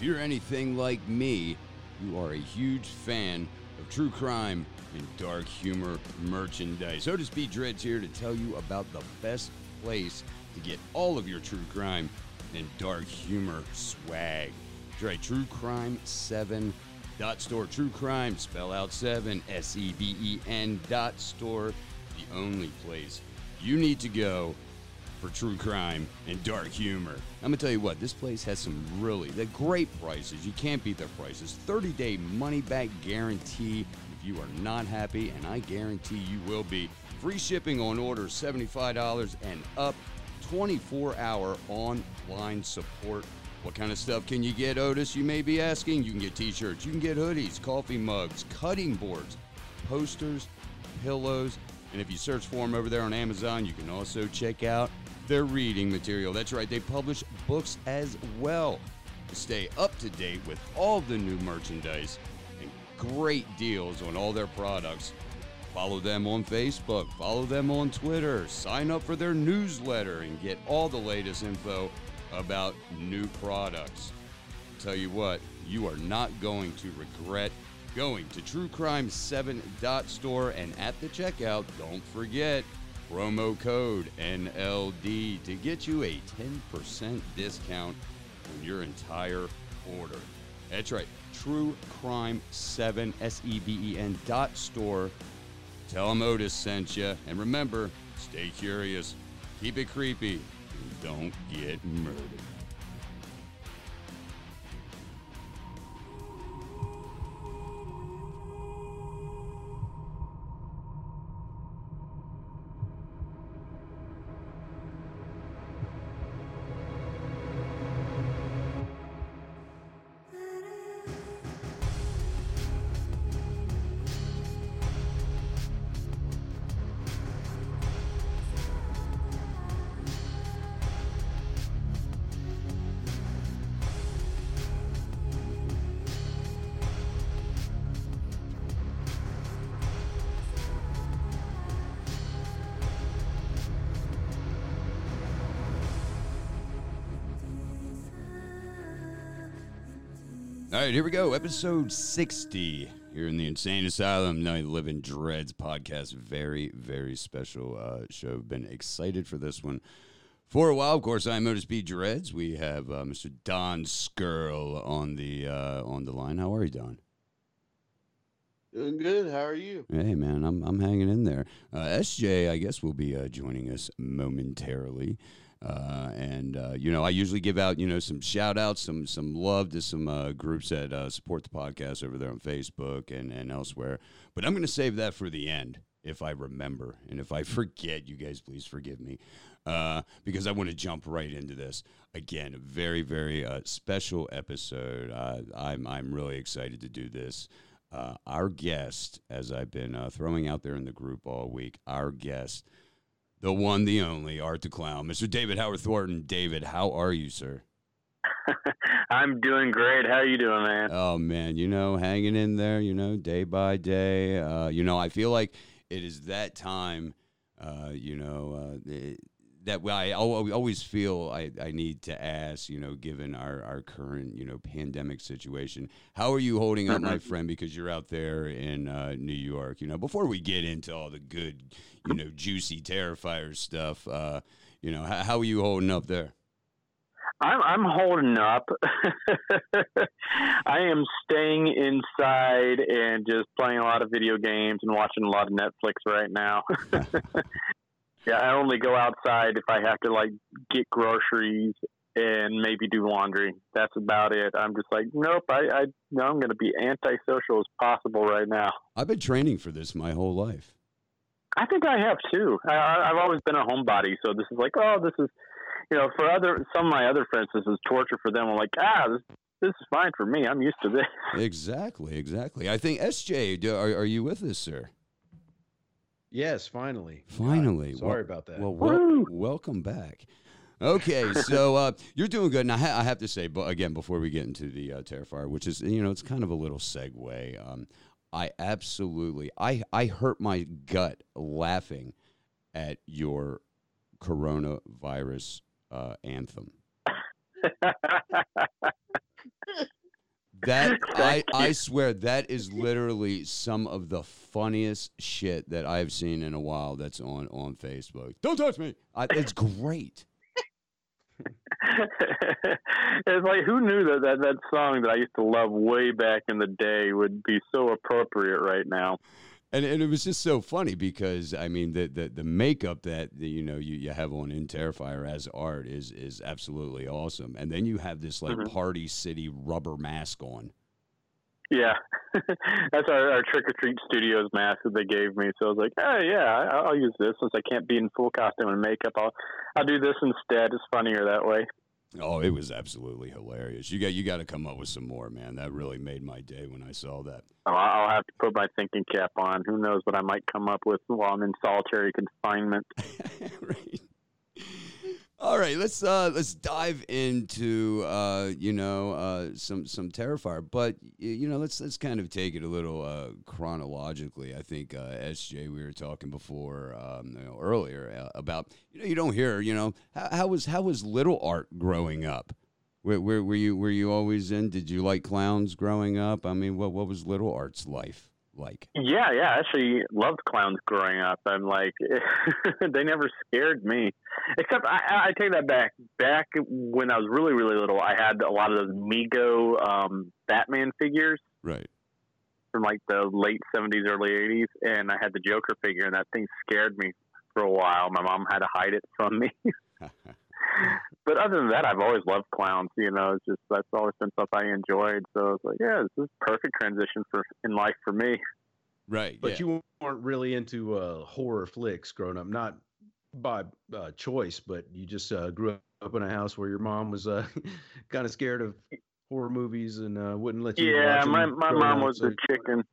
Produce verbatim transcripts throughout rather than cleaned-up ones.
if you're anything like me, you are a huge fan of true crime and dark humor merchandise. Otis B. Dreads here to tell you about the best place to get all of your true crime and dark humor swag. That's right, True Crime seven dot store. True Crime, spell out seven, S E V E N dot store. The only place you need to go for true crime and dark humor. I'm going to tell you what, this place has some really the great prices. You can't beat their prices. thirty-day money-back guarantee if you are not happy, and I guarantee you will be. Free shipping on orders seventy-five dollars and up. twenty-four hour online support. What kind of stuff can you get, Otis? You may be asking. You can get t-shirts, you can get hoodies, coffee mugs, cutting boards, posters, pillows, and if you search for them over there on Amazon, you can also check out their reading material. That's right, they publish books as well to stay up to date with all the new merchandise and great deals on all their products. Follow them on Facebook, follow them on Twitter, sign up for their newsletter, and get all the latest info about new products. I'll tell you what, you are not going to regret going to True Crime seven dot store, and at the checkout, don't forget promo code N L D to get you a ten percent discount on your entire order. That's right, True Crime seven, S E V E N dot store. Tell them Otis sent you. And remember, stay curious, keep it creepy, and don't get murdered. All right, here we go. Episode sixty here in the Insane Asylum, Night of the Living Dreads podcast. Very, very special uh, show. Been excited for this one for a while. Of course, I'm Otis B. Dreads. We have uh, Mister Don Skirl on the uh, on the line. How are you, Don? Doing good. How are you? Hey, man, I'm I'm hanging in there. Uh, S J, I guess, will be uh, joining us momentarily. Uh, and, uh, you know, I usually give out, you know, some shout outs, some, some love to some, uh, groups that, uh, support the podcast over there on Facebook and, and elsewhere, but I'm going to save that for the end if I remember. And if I forget, you guys, please forgive me, uh, because I want to jump right into this again. A very, very, uh, special episode. Uh, I'm, I'm really excited to do this. Uh, our guest, as I've been, uh, throwing out there in the group all week, our guest, the one, the only, Art the Clown, Mister David Howard Thornton. David, how are you, sir? I'm doing great. How are you doing, man? Oh, man, you know, hanging in there, you know, day by day. Uh, you know, I feel like it is that time, uh, you know, uh, it, that I always feel I, I need to ask, you know, given our, our current, you know, pandemic situation, how are you holding up, my friend, because you're out there in uh, New York, you know, before we get into all the good, you know, juicy Terrifier stuff, uh, you know, how, how are you holding up there? I'm, I'm holding up. I am staying inside and just playing a lot of video games and watching a lot of Netflix right now. Yeah, I only go outside if I have to, like, get groceries and maybe do laundry. That's about it. I'm just like, nope, I, I, no, I'm going to be antisocial as possible right now. I've been training for this my whole life. I think I have, too. I, I've always been a homebody, so this is like, oh, this is, you know, for other some of my other friends, this is torture for them. I'm like, ah, this, this is fine for me. I'm used to this. Exactly, exactly. I think, S J, do, are, are you with us, sir? Yes, finally. Finally. God, sorry well, about that. Well, wel- welcome back. Okay, so uh, you're doing good. And I, ha- I have to say, but again, before we get into the uh, Terrifier, which is, you know, it's kind of a little segue. Um, I absolutely, I, I hurt my gut laughing at your coronavirus uh, anthem. That I, I swear that is literally some of the funniest shit that I've seen in a while that's on, on Facebook. Don't touch me. I, it's great. It's like, who knew that, that that song that I used to love way back in the day would be so appropriate right now? And and it was just so funny because, I mean, the the, the makeup that, the, you know, you, you have on in Terrifier as art is is absolutely awesome. And then you have this, like, mm-hmm. Party City rubber mask on. Yeah. That's our, our Trick or Treat Studios mask that they gave me. So I was like, hey, yeah, I, I'll use this. Since I can't be in full costume and makeup, I'll, I'll do this instead. It's funnier that way. Oh, it was absolutely hilarious. You got you got to come up with some more, man. That really made my day when I saw that. Oh, I'll have to put my thinking cap on. Who knows what I might come up with while I'm in solitary confinement. Right. All right, let's uh, let's dive into uh, you know uh, some some Terrifier, but you know let's let's kind of take it a little uh, chronologically. I think uh, S J, we were talking before um, you know, earlier uh, about you know you don't hear you know how, how was how was Little Art growing up? Where, where were you were you always in? Did you like clowns growing up? I mean, what what was Little Art's life like? Yeah, yeah, I actually loved clowns growing up. I'm like, they never scared me. Except, I, I take that back. Back when I was really, really little, I had a lot of those Mego um, Batman figures. Right. From like the late seventies, early eighties. And I had the Joker figure, and that thing scared me for a while. My mom had to hide it from me. But other than that, I've always loved clowns. You know, it's just that's always been stuff I enjoyed. So it's like, yeah, this is perfect transition for in life for me. Right, but yeah. You weren't really into uh, horror flicks growing up, not by uh, choice, but you just uh, grew up in a house where your mom was uh, kind of scared of horror movies and uh, wouldn't let you. Yeah, watch my them my mom was so. a chicken.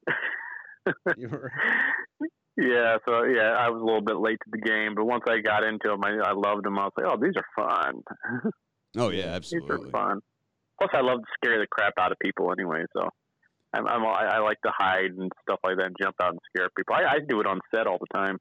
Yeah, so yeah, I was a little bit late to the game, but once I got into them, I, I loved them. I was like, oh, these are fun. Oh yeah, absolutely. These are fun. Plus, I love to scare the crap out of people anyway, so I'm, I'm I, I like to hide and stuff like that, and jump out and scare people. I, I do it on set all the time.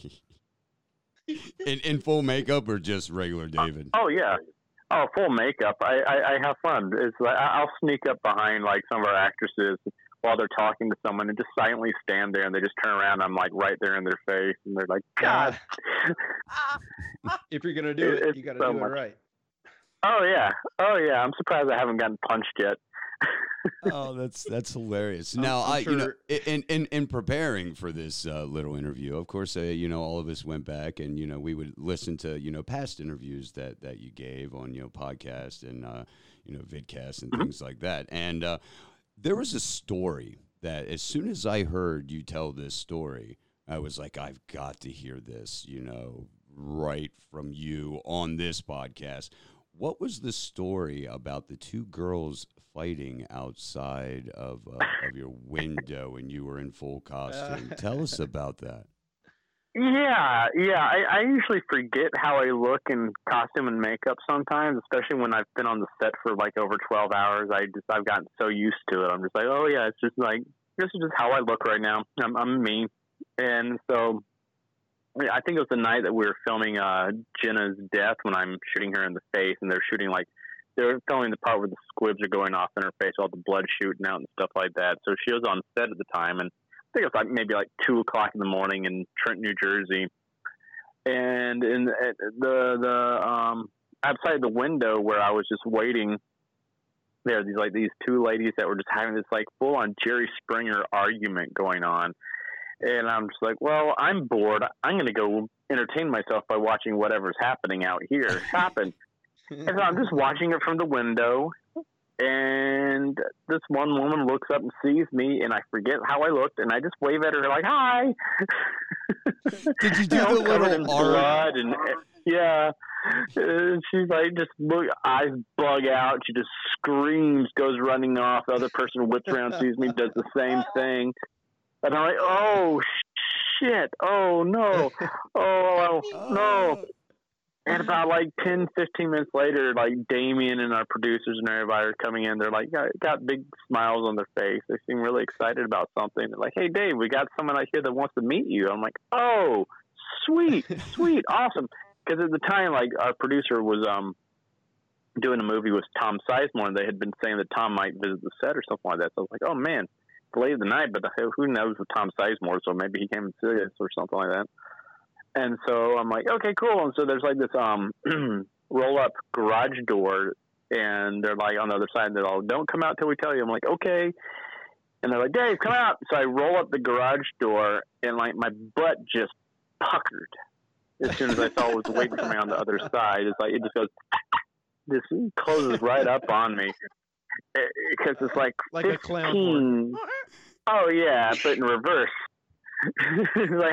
in in full makeup or just regular David? Uh, oh yeah, oh full makeup. I, I, I have fun. It's like I'll sneak up behind like some of our actresses while they're talking to someone and just silently stand there, and they just turn around. I'm like right there in their face, and they're like, God. If you're gonna do it, it you got to so do much. It right. Oh yeah, oh yeah. I'm surprised I haven't gotten punched yet. Oh, that's that's hilarious. Now, I'm I sure. you know, in in in preparing for this uh, little interview, of course, uh, you know, all of us went back and you know we would listen to you know past interviews that that you gave on you know podcast and uh, you know vidcasts and mm-hmm. things like that, and. Uh, There was a story that as soon as I heard you tell this story, I was like, I've got to hear this, you know, right from you on this podcast. What was the story about the two girls fighting outside of uh, of your window and you were in full costume? Tell us about that. Yeah, yeah. I, I usually forget how I look in costume and makeup sometimes, especially when I've been on the set for like over twelve hours. I just I've gotten so used to it. I'm just like, oh yeah, it's just like this is just how I look right now. I'm I'm me, and so I think it was the night that we were filming uh, Jenna's death when I'm shooting her in the face, and they're shooting like they're filming the part where the squibs are going off in her face, all the blood shooting out and stuff like that. So she was on set at the time, and I think it was like maybe like two o'clock in the morning in Trenton, New Jersey, and in the the, the um, outside the window where I was just waiting, there were these like these two ladies that were just having this like full on Jerry Springer argument going on, and I'm just like, well, I'm bored. I'm going to go entertain myself by watching whatever's happening out here happen, and so I'm just watching it from the window. And this one woman looks up and sees me, and I forget how I looked, and I just wave at her like, "Hi." Did you do you know, the little blood and yeah? And she's like, just look, eyes bug out. She just screams, goes running off. The other person whips around, sees me, does the same thing, and I'm like, "Oh shit! Oh no! Oh no!" And about like ten, fifteen minutes later, like Damien and our producers and everybody are coming in. They're like, got, got big smiles on their face. They seem really excited about something. They're like, hey, Dave, we got someone out here that wants to meet you. I'm like, oh, sweet, sweet, awesome. Because at the time, like our producer was, um, doing a movie with Tom Sizemore, and they had been saying that Tom might visit the set or something like that. So I was like, oh man, it's late of the night, but who knows with Tom Sizemore? So maybe he came and see us or something like that. And so I'm like, okay, cool. And so there's like this um, roll up garage door, and they're like on the other side, and they're all, don't come out till we tell you. I'm like, okay. And they're like, Dave, come out. So I roll up the garage door, and like my butt just puckered as soon as I saw what was waiting for me on the other side. It's like, it just goes, this closes right up on me. Because it's like, like fifteen. A clown. Oh, yeah, but in reverse. It's like,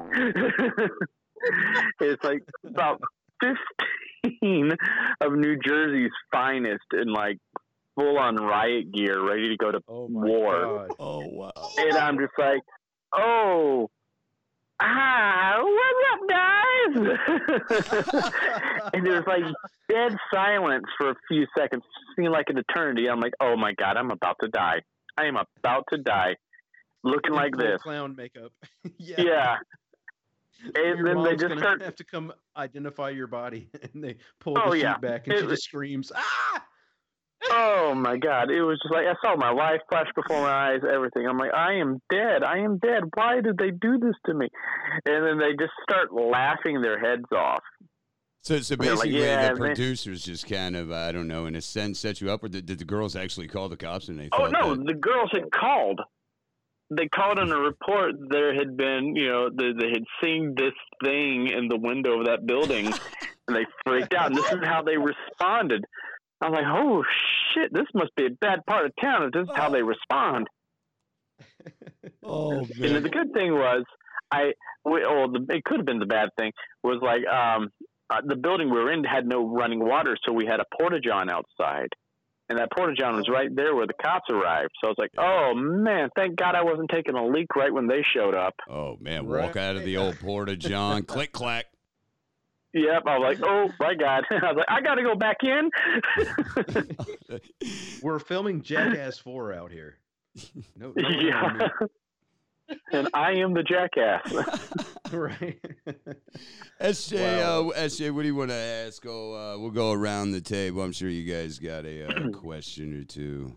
it's like about fifteen of New Jersey's finest in like full on riot gear, ready to go to oh war. God. Oh, wow. And I'm just like, oh, ah, what's up, guys? And there's like dead silence for a few seconds, seemed like an eternity. I'm like, oh my God, I'm about to die. I am about to die. Looking like this. Clown makeup. Yeah. Yeah. And Your then mom's they just gonna start. have to come identify your body, and they pull Oh, the sheet yeah. back, and It she was- just screams, "Ah!" Oh my God! It was just like I saw my life flash before my eyes. Everything. I'm like, I am dead. I am dead. Why did they do this to me? And then they just start laughing their heads off. So, so They're like, basically, yeah, the man. producers just kind of, I don't know, in a sense, set you up, or did, did the girls actually call the cops and they Oh thought no, that? the girls had called. They called on a report. There had been, you know, they, they had seen this thing in the window of that building, and they freaked out. And this is how they responded. I'm like, oh shit, this must be a bad part of town if this is how they respond. Oh, And man. the good thing was, I, we, oh, the, it could have been the bad thing, was like, um, uh, the building we were in had no running water, so we had a porta-john outside. And that porta-john was right there where the cops arrived. So I was like, oh, man, thank God I wasn't taking a leak right when they showed up. Oh, man, Right. walk out of the old porta-john, click, clack. Yep, I was like, oh, my God. I was like, I got to go back in. We're filming Jackass four out here. No, no one Yeah. on me. And I am the jackass. Right. S J, Wow. uh, S J, what do you want to ask? Oh, uh, we'll go around the table. I'm sure you guys got a uh, question or two.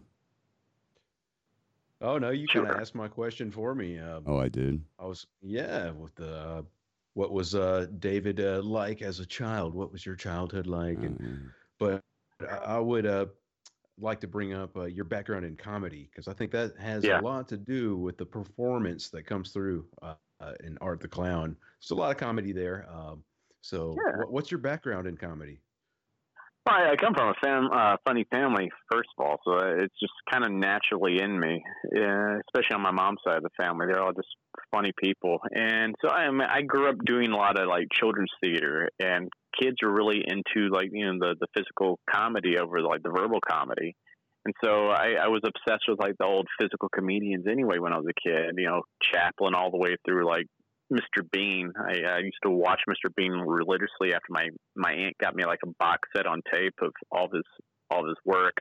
Oh no, you kind of Sure. asked my question for me. Um, Oh, I did. I was yeah with the uh, what was uh, David uh, like as a child? What was your childhood like? Oh, And yeah. but I I would uh, like to bring up uh, your background in comedy because I think that has Yeah. a lot to do with the performance that comes through uh, uh, in Art the Clown. There's a lot of comedy there. Um, so, Yeah. what, what's your background in comedy? I, I come from a fam, uh, funny family, first of all, so it's just kind of naturally in me, uh, especially on my mom's side of the family. They're all just funny people. And so I, am- I grew up doing a lot of like children's theater, and kids are really into like, you know, the, the physical comedy over like the verbal comedy. And so I, I was obsessed with like the old physical comedians anyway when I was a kid, you know, Chaplin all the way through like Mister Bean. I, I used to watch Mister Bean religiously after my, my aunt got me like a box set on tape of all of his, all of his work.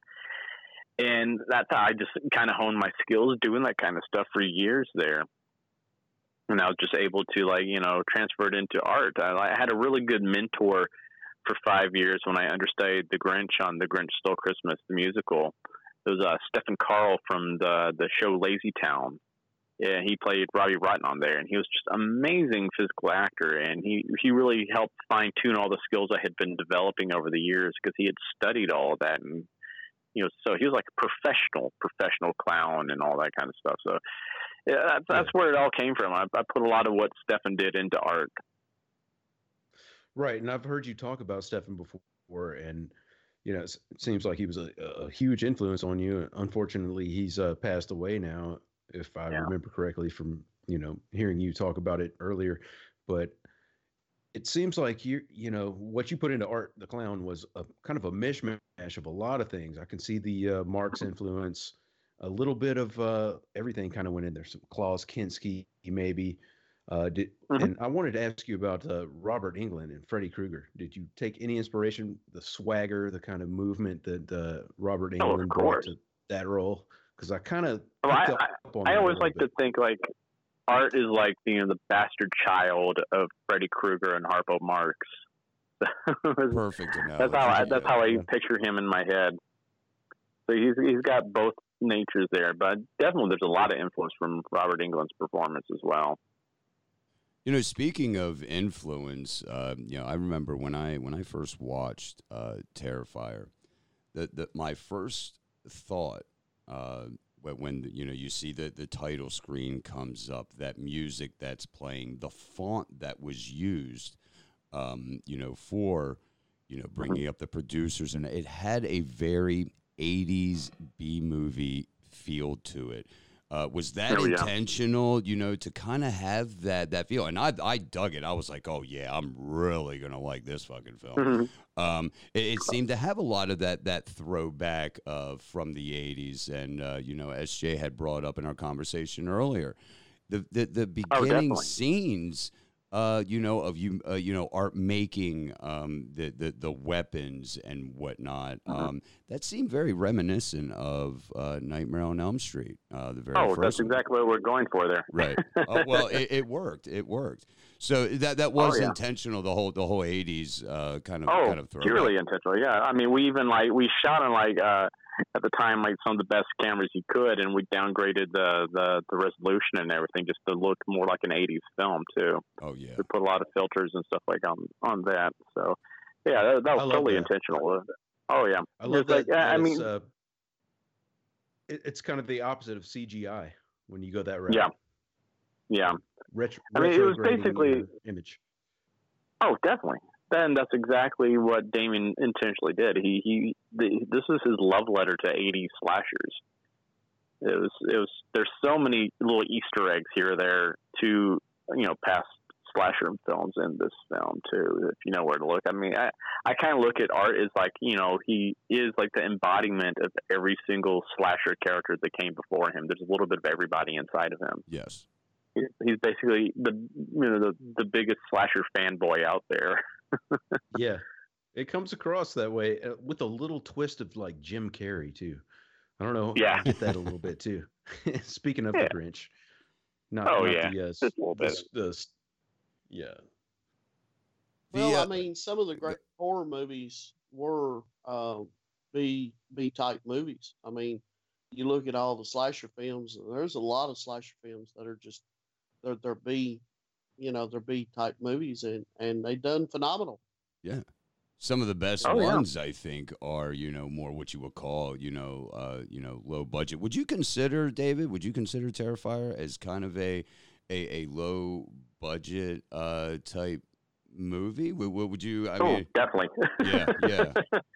And that's how I just kind of honed my skills doing that kind of stuff for years there. And I was just able to like, you know, transfer it into art. I, I had a really good mentor for five years when I understudied the Grinch on The Grinch Stole Christmas, the musical. It was uh, Stephen Carl from the, the show Lazy Town. Yeah, he played Robbie Rotten on there, and he was just an amazing physical actor, and he, he really helped fine-tune all the skills I had been developing over the years because he had studied all of that. And, you know, so he was like a professional, professional clown and all that kind of stuff. So yeah, that's, that's where it all came from. I, I put a lot of what Stephen did into art. Right, and I've heard you talk about Stefan before, and you know, it's- it seems like he was a, a huge influence on you. Unfortunately, he's uh, passed away now, if I Yeah. remember correctly from you know hearing you talk about it earlier. But it seems like you you know what you put into Art the Clown was a kind of a mishmash of a lot of things. I can see the uh, Marx influence, a little bit of uh, everything kind of went in there. Some Klaus Kinski maybe. Uh, did, Mhm. And I wanted to ask you about uh, Robert Englund and Freddy Krueger. Did you take any inspiration, the swagger, the kind of movement that uh, Robert Oh, of Englund brought course. to that role? Because I kind of Well, I, picked I, up on I that a always little like bit. to think like art is like, you know, the bastard child of Freddy Krueger and Harpo Marx. Perfect analogy. That's how I, that's how I Yeah. picture him in my head. So he's he's got both natures there, but definitely there's a lot of influence from Robert Englund's performance as well. You know, speaking of influence, uh, you know, I remember when I when I first watched uh, Terrifier, that that my first thought uh, when, when you know you see the the title screen comes up, that music that's playing, the font that was used, um, you know, for you know bringing up the producers, and it had a very eighties B movie feel to it. Uh, was that Oh, yeah. intentional, you know, to kind of have that that feel? And I I dug it. I was like, oh yeah, I'm really gonna like this fucking film. Mhm. Um, it, it seemed to have a lot of that that throwback uh, from the eighties, and uh, you know, S J had brought up in our conversation earlier, the the, the Oh, beginning definitely. scenes. Uh, you know, of you, uh, you know, art making um, the, the the weapons and whatnot. Mhm. Um, that seemed very reminiscent of uh, Nightmare on Elm Street, uh, the very Oh, first that's one. exactly what we're going for there. Right. Uh, well, it, it worked. It worked. So that that was Oh, yeah. intentional. The whole the whole eighties uh, kind of Oh, kind of throwback. purely intentional. Yeah, I mean, we even like we shot on like uh, at the time like some of the best cameras you could, and we downgraded the, the the resolution and everything just to look more like an eighties film too. Oh yeah. We put a lot of filters and stuff like on on that. So yeah, that, that I was love totally that. intentional. Oh yeah, I love it's like that. I that mean, it's, uh, it, it's kind of the opposite of C G I when you go that route. yeah, yeah. Retro, I mean, it was retrograding basically- your image. Oh, definitely. Then that's exactly what Damien intentionally did. He he. The, this is his love letter to eighties slashers. It was it was. There's so many little Easter eggs here or there to you know past slasher films in this film too. If you know where to look. I mean, I I kind of look at Art as like you know he is like the embodiment of every single slasher character that came before him. There's a little bit of everybody inside of him. Yes. He- He's basically the you know the the biggest slasher fanboy out there. Yeah, it comes across that way uh, with a little twist of like Jim Carrey too. I don't know. Yeah. I get that a little bit too. Speaking of Yeah. the Grinch, not, Oh, not yeah. the, uh, Just a little the, bit. s- the s- yeah. The, Well, uh, I mean, some of the great horror movies were uh, B B type movies. I mean, you look at all the slasher films. There's a lot of slasher films that are just they're they're B, you know, they're B type movies, and and they done phenomenal. Yeah. Some of the best Oh, yeah. ones, I think, are you know more what you would call you know uh, you know low budget. Would you consider, David? Would you consider Terrifier as kind of a a, a low budget uh, type movie? Would, would you? I Oh, mean, definitely. yeah, yeah.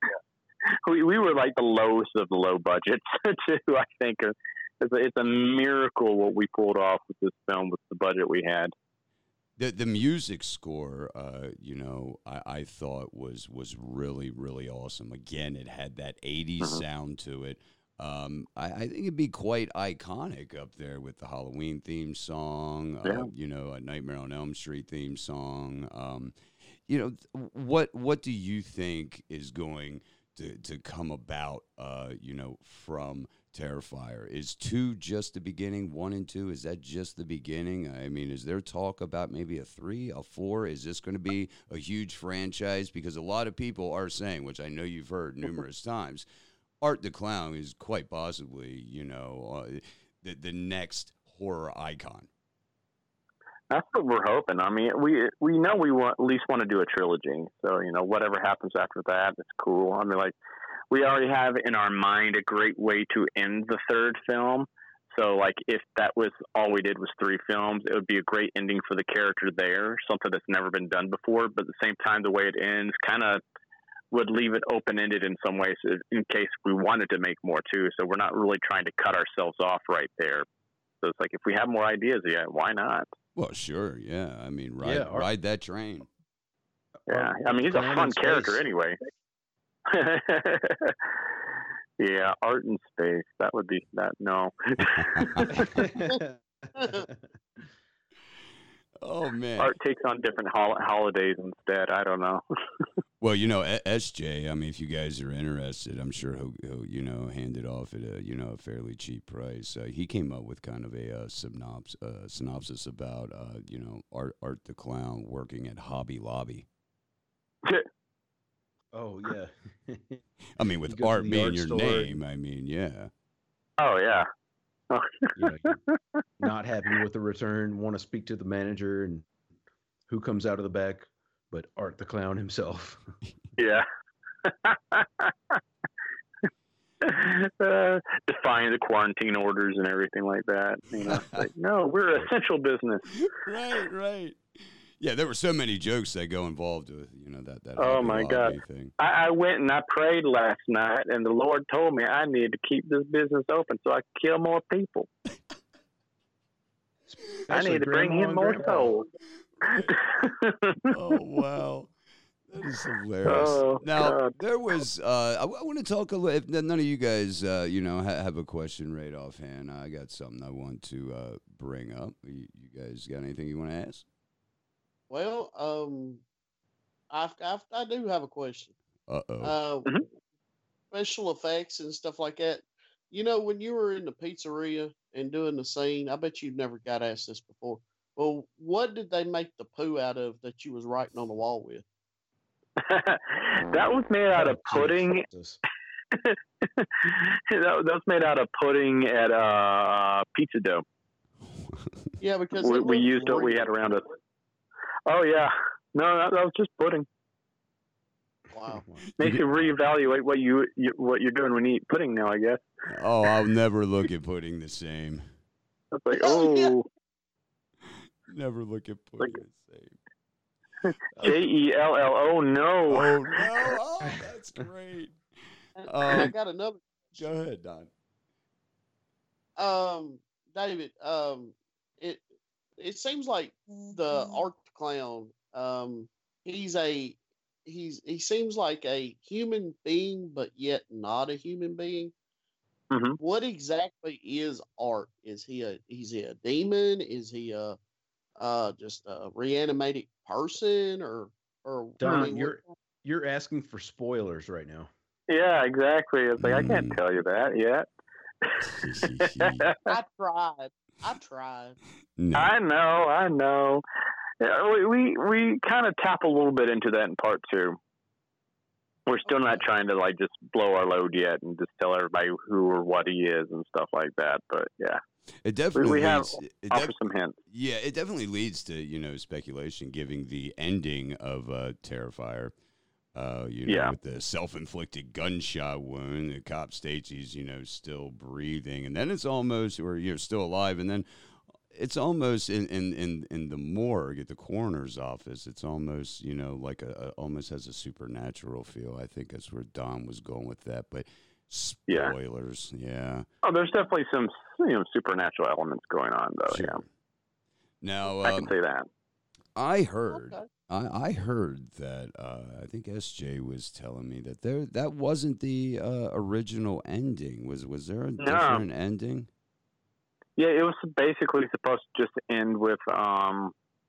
we we were like the lowest of the low budgets too. I think it's a, it's a miracle what we pulled off with this film with the budget we had. The the music score, uh, you know, I, I thought was was really really awesome. Again, it had that eighties Mhm. sound to it. Um, I, I think it'd be quite iconic up there with the Halloween theme song. Uh, Yeah. You know, a Nightmare on Elm Street theme song. Um, you know, th- what what do you think is going to to come about? Uh, you know, from Terrifier? Is two just the beginning? One and two, is that just the beginning? I mean, is there talk about maybe a three, a four? Is this going to be a huge franchise? Because a lot of people are saying, which I know you've heard numerous times, Art the Clown is quite possibly, you know, uh, the the next horror icon. That's what we're hoping. I mean, we we know we want at least want to do a trilogy. So you know, whatever happens after that, it's cool. I mean, like we already have in our mind a great way to end the third film. So like if that was all we did was three films, it would be a great ending for the character there, something that's never been done before. But at the same time, the way it ends kind of would leave it open-ended in some ways in case we wanted to make more too. So we're not really trying to cut ourselves off right there. So it's like if we have more ideas, yeah, why not? Well, sure, yeah. I mean, ride Yeah, Art- ride that train. Yeah, I mean he's a Clown in fun character space. anyway. Yeah, art in space. That would be that. No. Oh man. Art takes on different hol- holidays instead. I don't know. Well, you know, A- S J. I mean, if you guys are interested, I'm sure he'll, he'll you know, hand it off at a, you know, a fairly cheap price. Uh, he came up with kind of a uh, synops, uh, synopsis about, uh, you know, Art Art the Clown working at Hobby Lobby. Oh yeah. I mean, with You go to art the being art your store name, and, I mean, yeah. Oh yeah. Oh, you know, you're not happy with the return, want to speak to the manager, and who comes out of the back but Art the Clown himself. yeah. uh, defying the quarantine orders and everything like that. You know, it's like, no, we're an essential business. Right, right. Yeah, there were so many jokes that go involved with, you know, that, that Oh Hobby my Lobby God. thing. I, I went and I prayed last night, and the Lord told me I needed to keep this business open so I could kill more people. I Especially need to bring Grandma in and more Grandpa. souls. Oh, wow. That is hilarious. Oh, now, God. there was, uh, I, I want to talk a little, if none of you guys, uh, you know, ha- have a question right offhand, I got something I want to uh, bring up. You, you guys got anything you want to ask? Well, um, I've, I've, I do have a question. Uh-oh. Uh, Mhm. Special effects and stuff like that. You know, when you were in the pizzeria and doing the scene, I bet you've never got asked this before. Well, what did they make the poo out of that you was writing on the wall with? That was made out of Oh, pudding. Jesus. that, that was made out of pudding at uh, pizza dough. Yeah, because We, it we looked used what we real. had around us. Oh, yeah. No, that, that was just pudding. Wow. Makes you reevaluate what you, you what you're doing when you eat pudding now, I guess. Oh, I'll never look at pudding the same. It's like, Oh, yeah. oh, Never look at pudding Like- the same. J E L L O, no. Oh, no. Oh, that's great. And I Um, got another. Go ahead, Don. Um, David, um, it it seems like the Art Clown, um, he's a he's he seems like a human being, but yet not a human being. Mhm. What exactly is Art? Is he a is he a demon? Is he a uh just a reanimated person, or or I Don, mean, what- you're you're asking for spoilers right now. Yeah, exactly. It's like, I can't Mm. tell you that yet. I tried, I tried. No. I know, I know. Yeah, we we, we kind of tap a little bit into that in part two. We're still not Okay. trying to like just blow our load yet and just tell everybody who or what he is and stuff like that. But yeah, It definitely we have leads, it offer def- some hints. yeah, it definitely leads to, you know, speculation, giving the ending of uh, Terrifier. Uh, you know, Yeah. with the self-inflicted gunshot wound, the cop states he's, you know, still breathing, and then it's almost, or you're still alive, and then it's almost in in in, in the morgue at the coroner's office. It's almost, you know, like a, a almost has a supernatural feel. I think that's where Don was going with that, but Yeah. spoilers, yeah. Oh, there's definitely some you know supernatural elements going on though. Sure. Yeah, Now, I um, can say that. I heard, Okay. I, I heard that uh, I think S J was telling me that there that wasn't the uh, original ending. Was was there a No. different ending? Yeah, it was basically supposed to just end with um,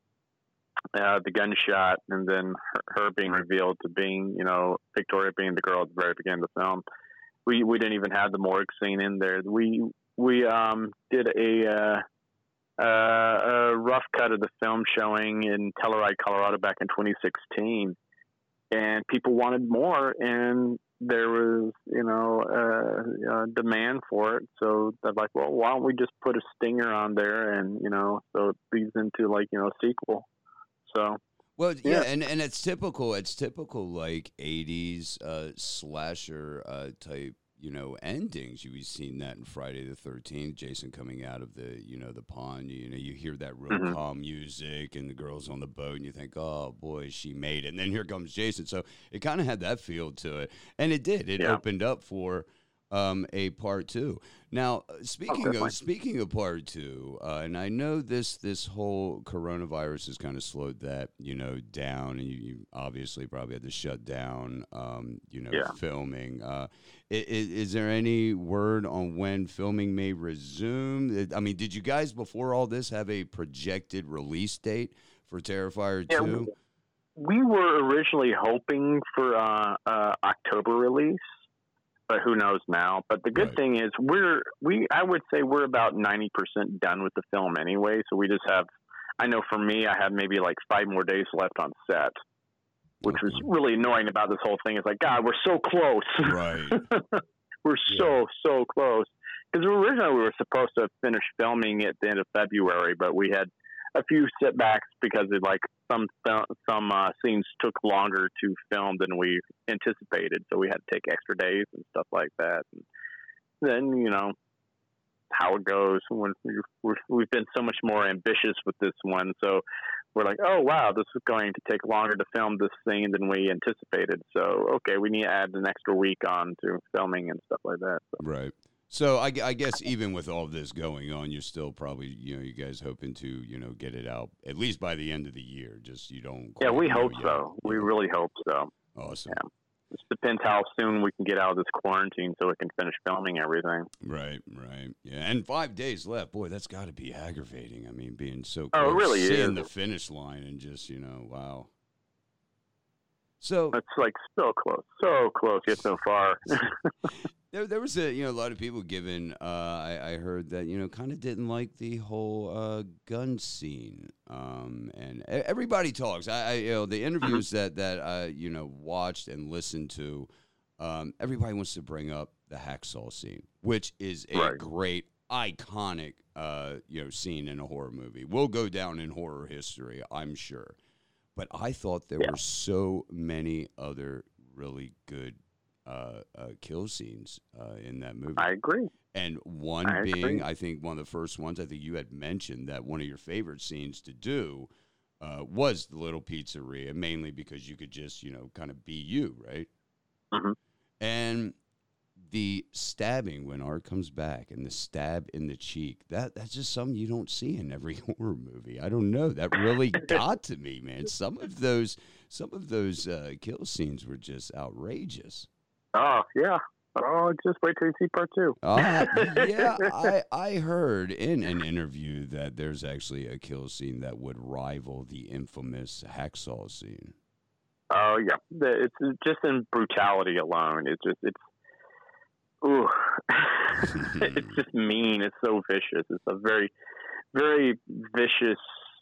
uh, the gunshot and then her, her being revealed to being, you know, Victoria being the girl at the very beginning of the film. We we didn't even have the morgue scene in there. We we um, did a, uh, uh, a rough cut of the film showing in Telluride, Colorado, back in twenty sixteen, and people wanted more, and there was, you know, uh, uh, demand for it. So they're like, well, why don't we just put a stinger on there, and you know, so it leads into like, you know, sequel. So Well, yeah, Yeah. and, and it's typical. It's typical like eighties uh, slasher uh, type, you know, endings. You've seen that in Friday the thirteenth. Jason coming out of the, you know, the pond. You know, you hear that real Mhm. calm music, and the girl's on the boat, and you think, oh boy, she made it. And then here comes Jason. So it kind of had that feel to it, and it did. It Yeah. opened up for um, a part two. Now, uh, speaking definitely. of speaking of part two, uh, and I know this this whole coronavirus has kind of slowed that, you know, down, and you, you obviously probably had to shut down, um, you know, Yeah. filming. Uh, is, is there any word on when filming may resume? I mean, did you guys before all this have a projected release date for Terrifier Yeah, two? we were originally hoping for uh, uh, October release, but who knows now. But the good Right. thing is we're we I would say we're about ninety percent done with the film anyway. So we just have, I know for me, I have maybe like five more days left on set. which okay. was really annoying about this whole thing. It's like, God, we're so close. Right. We're Yeah. so, so close. Because originally we were supposed to finish filming at the end of February, but we had a few setbacks because of like some some uh, scenes took longer to film than we anticipated, so we had to take extra days and stuff like that. And then you know how it goes when we're, we've been so much more ambitious with this one, so we're like, oh wow, this is going to take longer to film this scene than we anticipated. So okay, we need to add an extra week on to filming and stuff like that. So. Right. So I, I guess even with all this going on, you're still probably, you know, you guys hoping to, you know, get it out at least by the end of the year. Just you don't. Yeah, we know hope yet. so. We Yeah. really hope so. Awesome. Yeah. It depends how soon we can get out of this quarantine so we can finish filming everything. Right, right. Yeah, and five days left. Boy, that's got to be aggravating. I mean, being so Oh, close, it really seeing is. the finish line and just, you know, wow. So It's like so close, so close yet so far. there, there was a, you know, a lot of people giving. Uh, I, I heard that, you know, kind of didn't like the whole uh, gun scene. Um, and e- everybody talks. I, I, you know, the interviews that that I, you know, watched and listened to. Um, everybody wants to bring up the hacksaw scene, which is a Right. great, iconic, uh, you know, scene in a horror movie. Will go down in horror history, I'm sure. But I thought there Yeah. were so many other really good uh, uh, kill scenes uh, in that movie. I agree. And one I being, agree. I think, one of the first ones, I think you had mentioned that one of your favorite scenes to do uh, was the little pizzeria, mainly because you could just, you know, kind of be you, right? Mhm. And the stabbing when Art comes back and the stab in the cheek, that that's just something you don't see in every horror movie. I don't know. That really got to me, man. Some of those some of those uh, kill scenes were just outrageous. Oh yeah. Oh, just wait till you see part two. Uh, yeah, I, I heard in an interview that there's actually a kill scene that would rival the infamous hacksaw scene. Oh yeah. The- It's just in brutality alone. It's just it's. Ooh, it's just mean. It's so vicious. It's a very, very vicious,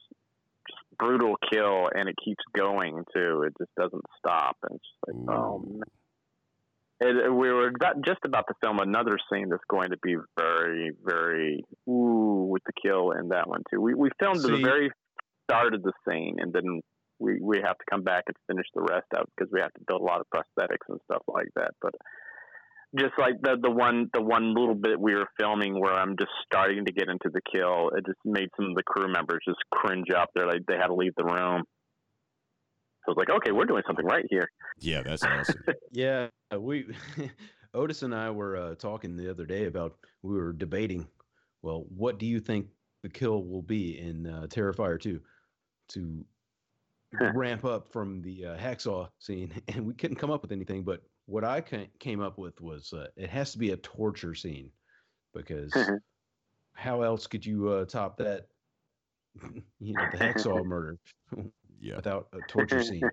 brutal kill, and it keeps going too. It just doesn't stop. And it's just like, oh Ooh. man. It, we were about, just about to film another scene that's going to be very, very ooh with the kill in that one too. We we filmed the See- very start of the scene, and then we we have to come back and finish the rest out because we have to build a lot of prosthetics and stuff like that. But just like the the one the one little bit we were filming where I'm just starting to get into the kill, it just made some of the crew members just cringe up. They're like they had to leave the room. So I was like, okay, we're doing something right here. Yeah, that's awesome. Yeah, we Otis and I were uh, talking the other day about we were debating. Well, what do you think the kill will be in uh, Terrifier two to ramp up from the uh, hacksaw scene? And we couldn't come up with anything. But what I ca- came up with was uh, it has to be a torture scene because how else could you uh, top that? You know, the hacksaw murder Yeah. without a torture scene.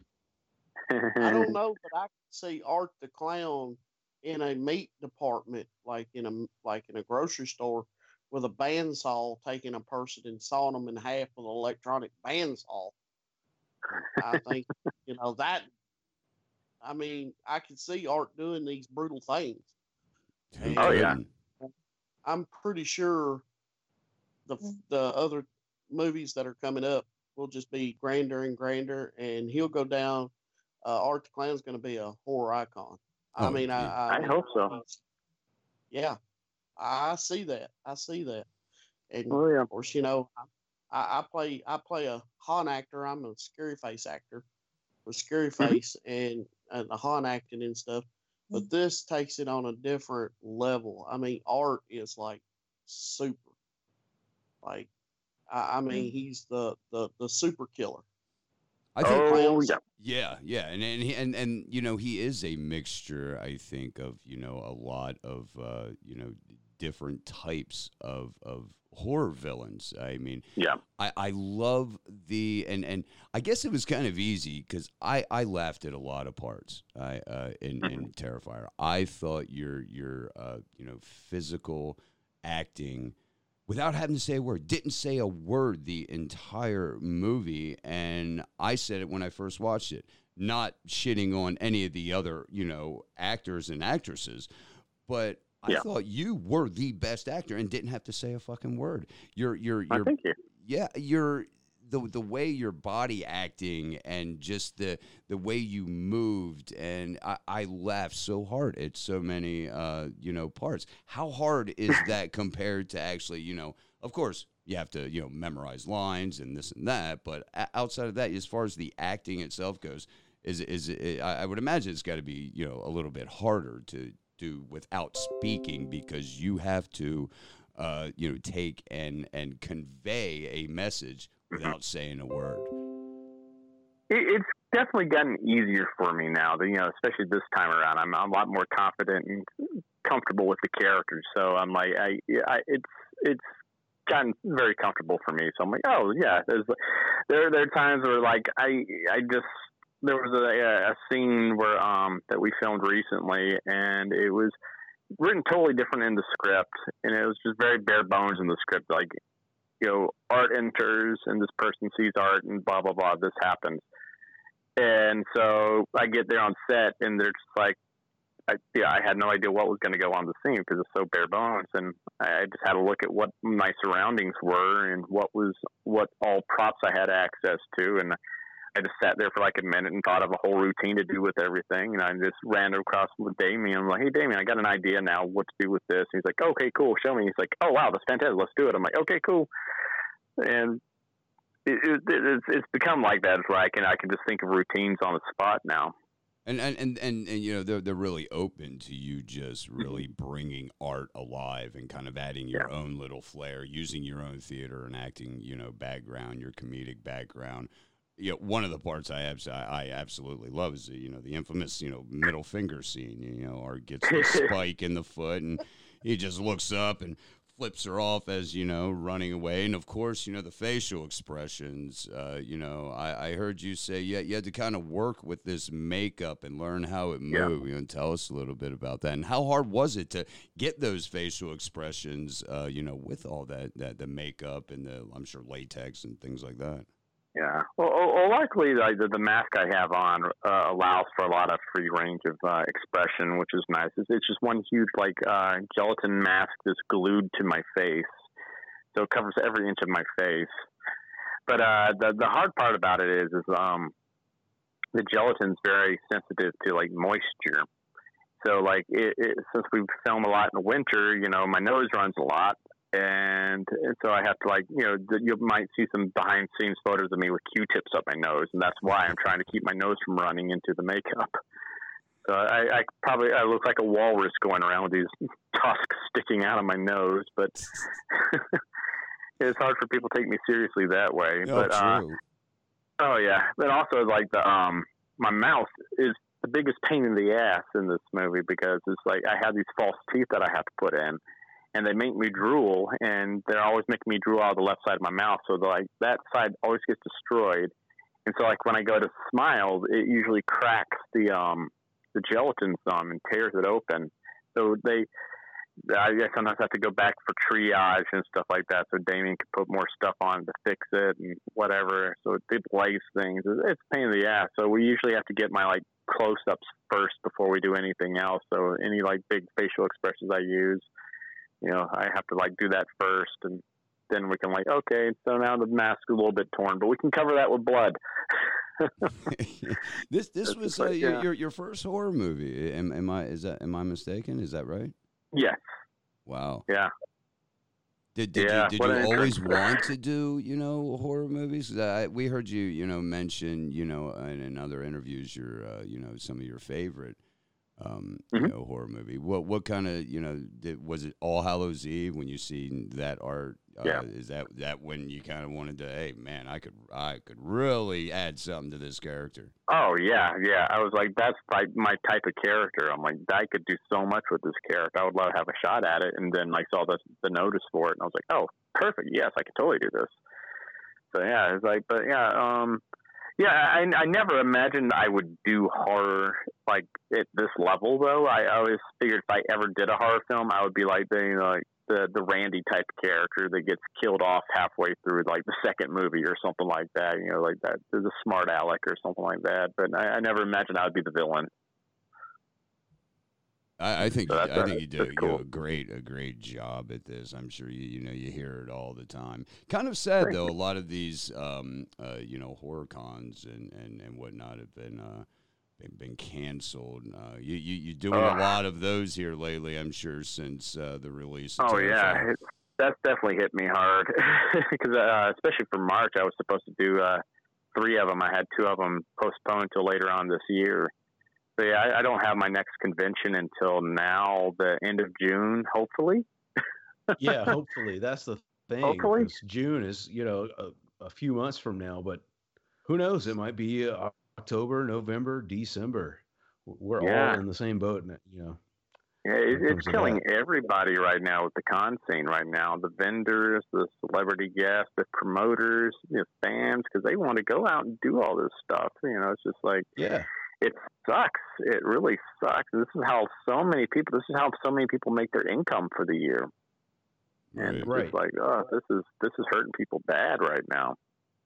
I don't know, but I can see Art the Clown in a meat department, like in a like in a grocery store, with a bandsaw taking a person and sawing them in half with an electronic bandsaw. I think you know that. I mean, I can see Art doing these brutal things. Who Oh, yeah. couldn't? I'm pretty sure the the other movies that are coming up will just be grander and grander, and he'll go down. Uh, Art the Clown's going to be a horror icon. I Oh, mean, I, yeah. I, I mean, hope so. Yeah, I I see that. I see that. And Oh yeah. of course, you know, I, I play I play a Han actor. I'm a scary face actor with scary face and and the Han acting and stuff. But this takes it on a different level. I mean, Art is like super. Like, I, I mean, he's the the the super killer. I think Oh Clowns. yeah. Yeah, yeah, and and he, and and you know he is a mixture. I think of you know a lot of uh, you know different types of of horror villains. I mean, Yeah. I, I love the and and I guess it was kind of easy because I, I laughed at a lot of parts. I uh, in in Terrifier. I thought your your uh, you know physical acting without having to say a word. Didn't say a word the entire movie, and I said it when I first watched it. Not shitting on any of the other, you know, actors and actresses, but I yeah. thought you were the best actor and didn't have to say a fucking word. You're, you're, you're. Oh, thank you. Yeah, you're the the way your body acting and just the the way you moved, and I, I laughed so hard at so many, uh, you know, parts. How hard is that compared to actually, you know, of course. You have to, you know, memorize lines and this and that, but outside of that, as far as the acting itself goes, is is it, I would imagine it's got to be, you know, a little bit harder to do without speaking, because you have to, uh, you know, take and and convey a message without saying a word. It, it's definitely gotten easier for me now. That, you know, especially this time around, I'm, I'm a lot more confident and comfortable with the characters. So I'm like, I, I it's it's. gotten very comfortable for me, so I'm like, oh yeah. There's there there are times where like I I just there was a, a scene where um that we filmed recently, and it was written totally different in the script, and it was just very bare bones in the script. Like, you know, Art enters and this person sees Art and blah blah blah. This happens, and so I get there on set, and they're just like, I, yeah, I had no idea what was going to go on the scene because it's so bare bones, and I just had to look at what my surroundings were and what was what all props I had access to, and I just sat there for like a minute and thought of a whole routine to do with everything, and I just ran across with Damien. I'm like, hey, Damien, I got an idea now what to do with this. And he's like, okay, cool, show me. He's like, oh wow, that's fantastic, let's do it. I'm like, okay, cool, and it, it, it's it's become like that. It's where I can I can just think of routines on the spot now. And and, and, and and you know, they're they're really open to you just really bringing Art alive and kind of adding your yeah. own little flair, using your own theater and acting, you know, background, your comedic background. You know, one of the parts I abs- I absolutely love is the, you know, the infamous, you know, middle finger scene. You know, Art gets the spike in the foot and he just looks up and flips her off as, you know, running away. And of course, you know, the facial expressions, uh, you know, I, I heard you say yeah, you had to kind of work with this makeup and learn how it moved. Yeah. You know, tell us a little bit about that. And how hard was it to get those facial expressions, uh, you know, with all that, that, the makeup and the, I'm sure, latex and things like that? Yeah. Well, well luckily, the, the mask I have on uh, allows for a lot of free range of uh, expression, which is nice. It's, it's just one huge, like, uh, gelatin mask that's glued to my face. So it covers every inch of my face. But uh, the the hard part about it is, is um, the gelatin's very sensitive to, like, moisture. So, like, it, it, since we film a lot in the winter, you know, my nose runs a lot. And, and so I have to, like, you know, you might see some behind scenes photos of me with Q-tips up my nose. And that's why I'm trying to keep my nose from running into the makeup. So I, I probably, I look like a walrus going around with these tusks sticking out of my nose, but it's hard for people to take me seriously that way. Oh, but, uh, oh yeah. But also, like, the, um, my mouth is the biggest pain in the ass in this movie, because it's like, I have these false teeth that I have to put in. And they make me drool, and they're always making me drool out of the left side of my mouth. So the, like, that side always gets destroyed. And so, like, when I go to smile, it usually cracks the um the gelatin some and tears it open. So they, I sometimes have to go back for triage and stuff like that. So Damien can put more stuff on to fix it and whatever. So it delays things. It's a pain in the ass. So we usually have to get my, like, close-ups first before we do anything else. So any, like, big facial expressions I use, you know, I have to, like, do that first, and then we can, like, okay, so now the mask is a little bit torn, but we can cover that with blood. this this That's was uh, like, yeah. your your first horror movie. Am, am I is that am I mistaken? Is that right? Yes. Wow. Yeah. Did did yeah, you did you always want to do, you know, horror movies? I, we heard you you know mention, you know, in, in other interviews your uh, you know, some of your favorite um mm-hmm. you know, horror movie. What what kind of, you know, did, was it All Hallows Eve when you see that art? Uh, yeah. Is that that when you kind of wanted to, hey man, I could I could really add something to this character? Oh yeah, yeah. I was like, that's like my type of character. I'm like, I could do so much with this character. I would love to have a shot at it. And then I saw the the notice for it, and I was like, oh, perfect. Yes, I could totally do this. So yeah, it's like, but yeah, um. Yeah, I, I never imagined I would do horror like at this level, though. I always figured if I ever did a horror film, I would be like, you know, like the the Randy type character that gets killed off halfway through like the second movie or something like that. You know, like that. There's a smart aleck or something like that. But I, I never imagined I would be the villain. I, I think So you, that's I a- think you do, that's you cool. do a great a great job at this. I'm sure you you know you hear it all the time. Kind of sad though. A lot of these um, uh, you know horror cons and, and, and whatnot have been uh, been, been canceled. Uh, you you you doing Ugh. a lot of those here lately. I'm sure since uh, the release. Of Oh Terrifier. yeah, it, that's definitely hit me hard because uh, especially for March, I was supposed to do uh, three of them. I had two of them postponed till later on this year. But yeah, I, I don't have my next convention until now, the end of June, hopefully. Yeah, hopefully that's the thing. Hopefully. 'cause June is, you know, a, a few months from now, but who knows? It might be uh, October, November, December. We're Yeah. all in the same boat, you know. Yeah, When it, it it's comes to killing everybody right now with the con scene right now. The vendors, the celebrity guests, the promoters, you know, fans, because they want to go out and do all this stuff. You know, it's just like, Yeah, it sucks. It really sucks. This is how so many people, this is how so many people make their income for the year. And Right. it's Right. just like, oh, this is, this is hurting people bad right now.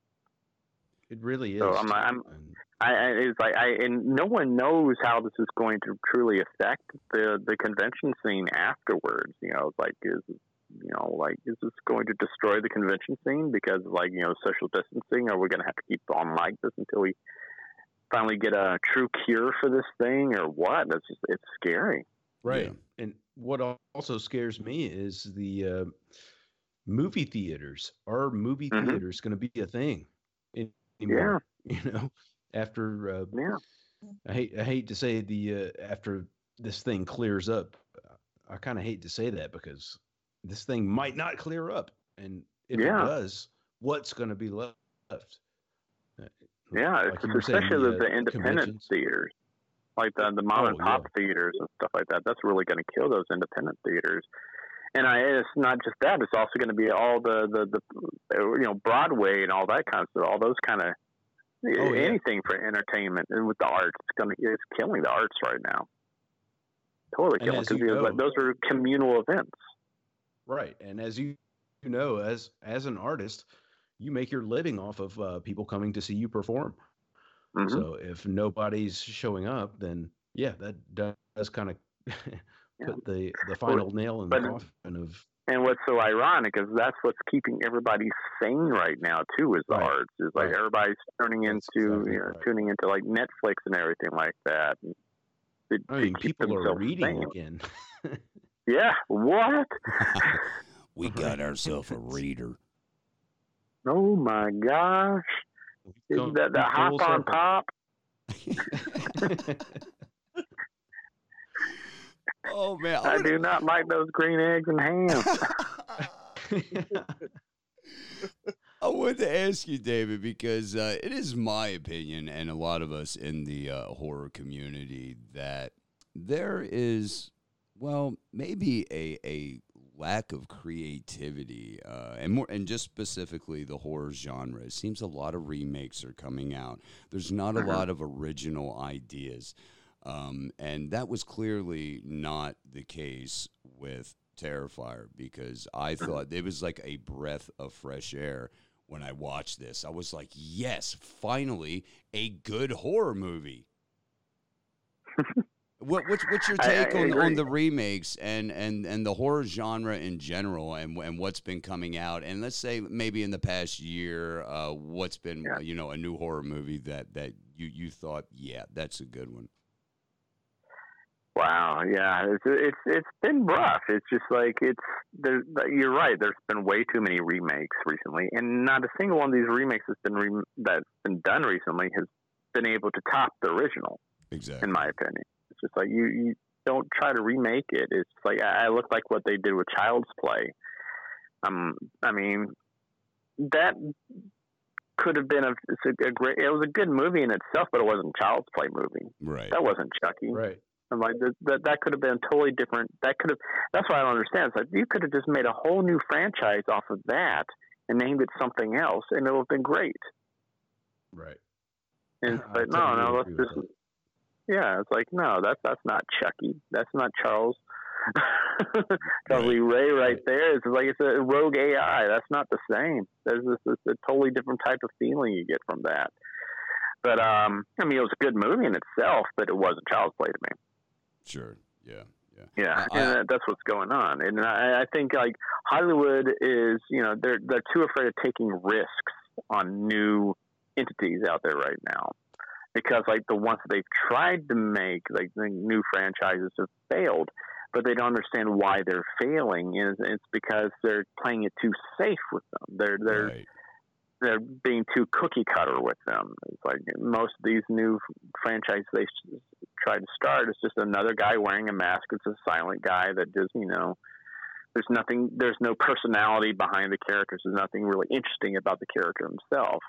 it really is. So I'm, I'm, And- I, I it's like I and no one knows how this is going to truly affect the the convention scene afterwards. You know, it's like is you know like is this going to destroy the convention scene because of, like you know social distancing? Or are we going to have to keep on like this until we finally get a true cure for this thing, or what? It's just it's scary. Right. Yeah. And what al- also scares me is the uh, movie theaters. Are movie Mhm. theaters going to be a thing an- anymore? You know, after uh, Yeah, I hate I hate to say the uh, after this thing clears up. I kind of hate to say that because this thing might not clear up, and if Yeah. it does, what's going to be left? Uh, yeah. like It's you were saying, especially the, uh, the independent conventions. theaters, like the the mom Oh, and pop yeah. theaters and stuff like that. That's really going to kill those independent theaters. And I, it's not just that; it's also going to be all the, the the you know Broadway and all that kind of stuff. All those kind of Oh, yeah. anything for entertainment and with the arts, it's going to it's killing the arts right now. Totally And killing as you because know- those are communal events. Right. And as you you know, as as an artist, you make your living off of uh, people coming to see you perform. Mhm. So if nobody's showing up, then yeah, that does kind of put the the final nail in the but- coffin of And what's so ironic is that's what's keeping everybody sane right now too. Is the Right. arts is like Right. everybody's turning That's into exactly you know, right. tuning into like Netflix and everything like that. And to, I to mean, keep people are themselves reading sane. again. Yeah, what? We got ourselves a reader. Oh my gosh! Is Come- that the full hop on circle. pop? Oh man, I I do not like those green eggs and ham. I wanted to ask you, David, because uh, it is my opinion, and a lot of us in the uh, horror community, that there is, well, maybe a a lack of creativity, uh, and more, and just specifically the horror genre. It seems a lot of remakes are coming out. There's not a lot of original ideas, um, and that was clearly not the case with Terrifier, because I thought it was like a breath of fresh air when I watched this. I was like, yes, finally a good horror movie. what, what's, what's your I- I take on, agree. on the remakes and, and, and the horror genre in general, and and what's been coming out? And let's say maybe in the past year, uh, what's been Yeah. you know a new horror movie that, that you, you thought, yeah, that's a good one. Wow, yeah, it's it's it's been rough. It's just like it's there. You're right. There's been way too many remakes recently, and not a single one of these remakes has been re- that's been done recently has been able to top the original. Exactly. In my opinion, it's just like you you don't try to remake it. It's like I I look like what they did with Child's Play. Um, I mean that could have been a, it's a, a great. It was a good movie in itself, but it wasn't a Child's Play movie. Right. That wasn't Chucky. Right. I'm like that, that. That could have been totally different. That could have. That's what I don't understand. It's like you could have just made a whole new franchise off of that and named it something else, and it would have been great. Right. And it's I like, no, totally no, let's agree with just. Yeah, it's like no, that's that's not Chucky. That's not Charles. Totally, Right. Ray right there is like it's a rogue A I. That's not the same. There's this, this a totally different type of feeling you get from that. But um, I mean, it was a good movie in itself, but it wasn't child's play to me. Sure. Yeah. Yeah. Yeah, I, and I, that- that's what's going on. And I, I think like Hollywood is, you know, they're they're too afraid of taking risks on new entities out there right now, because like the ones that they've tried to make, like the new franchises, have failed. But they don't understand why they're failing. Is it's because they're playing it too safe with them. They're they're right. they're being too cookie cutter with them. It's like most of these new franchises they s- try to start. It's just another guy wearing a mask. It's a silent guy that just, you know, there's nothing, there's no personality behind the characters. There's nothing really interesting about the character himself.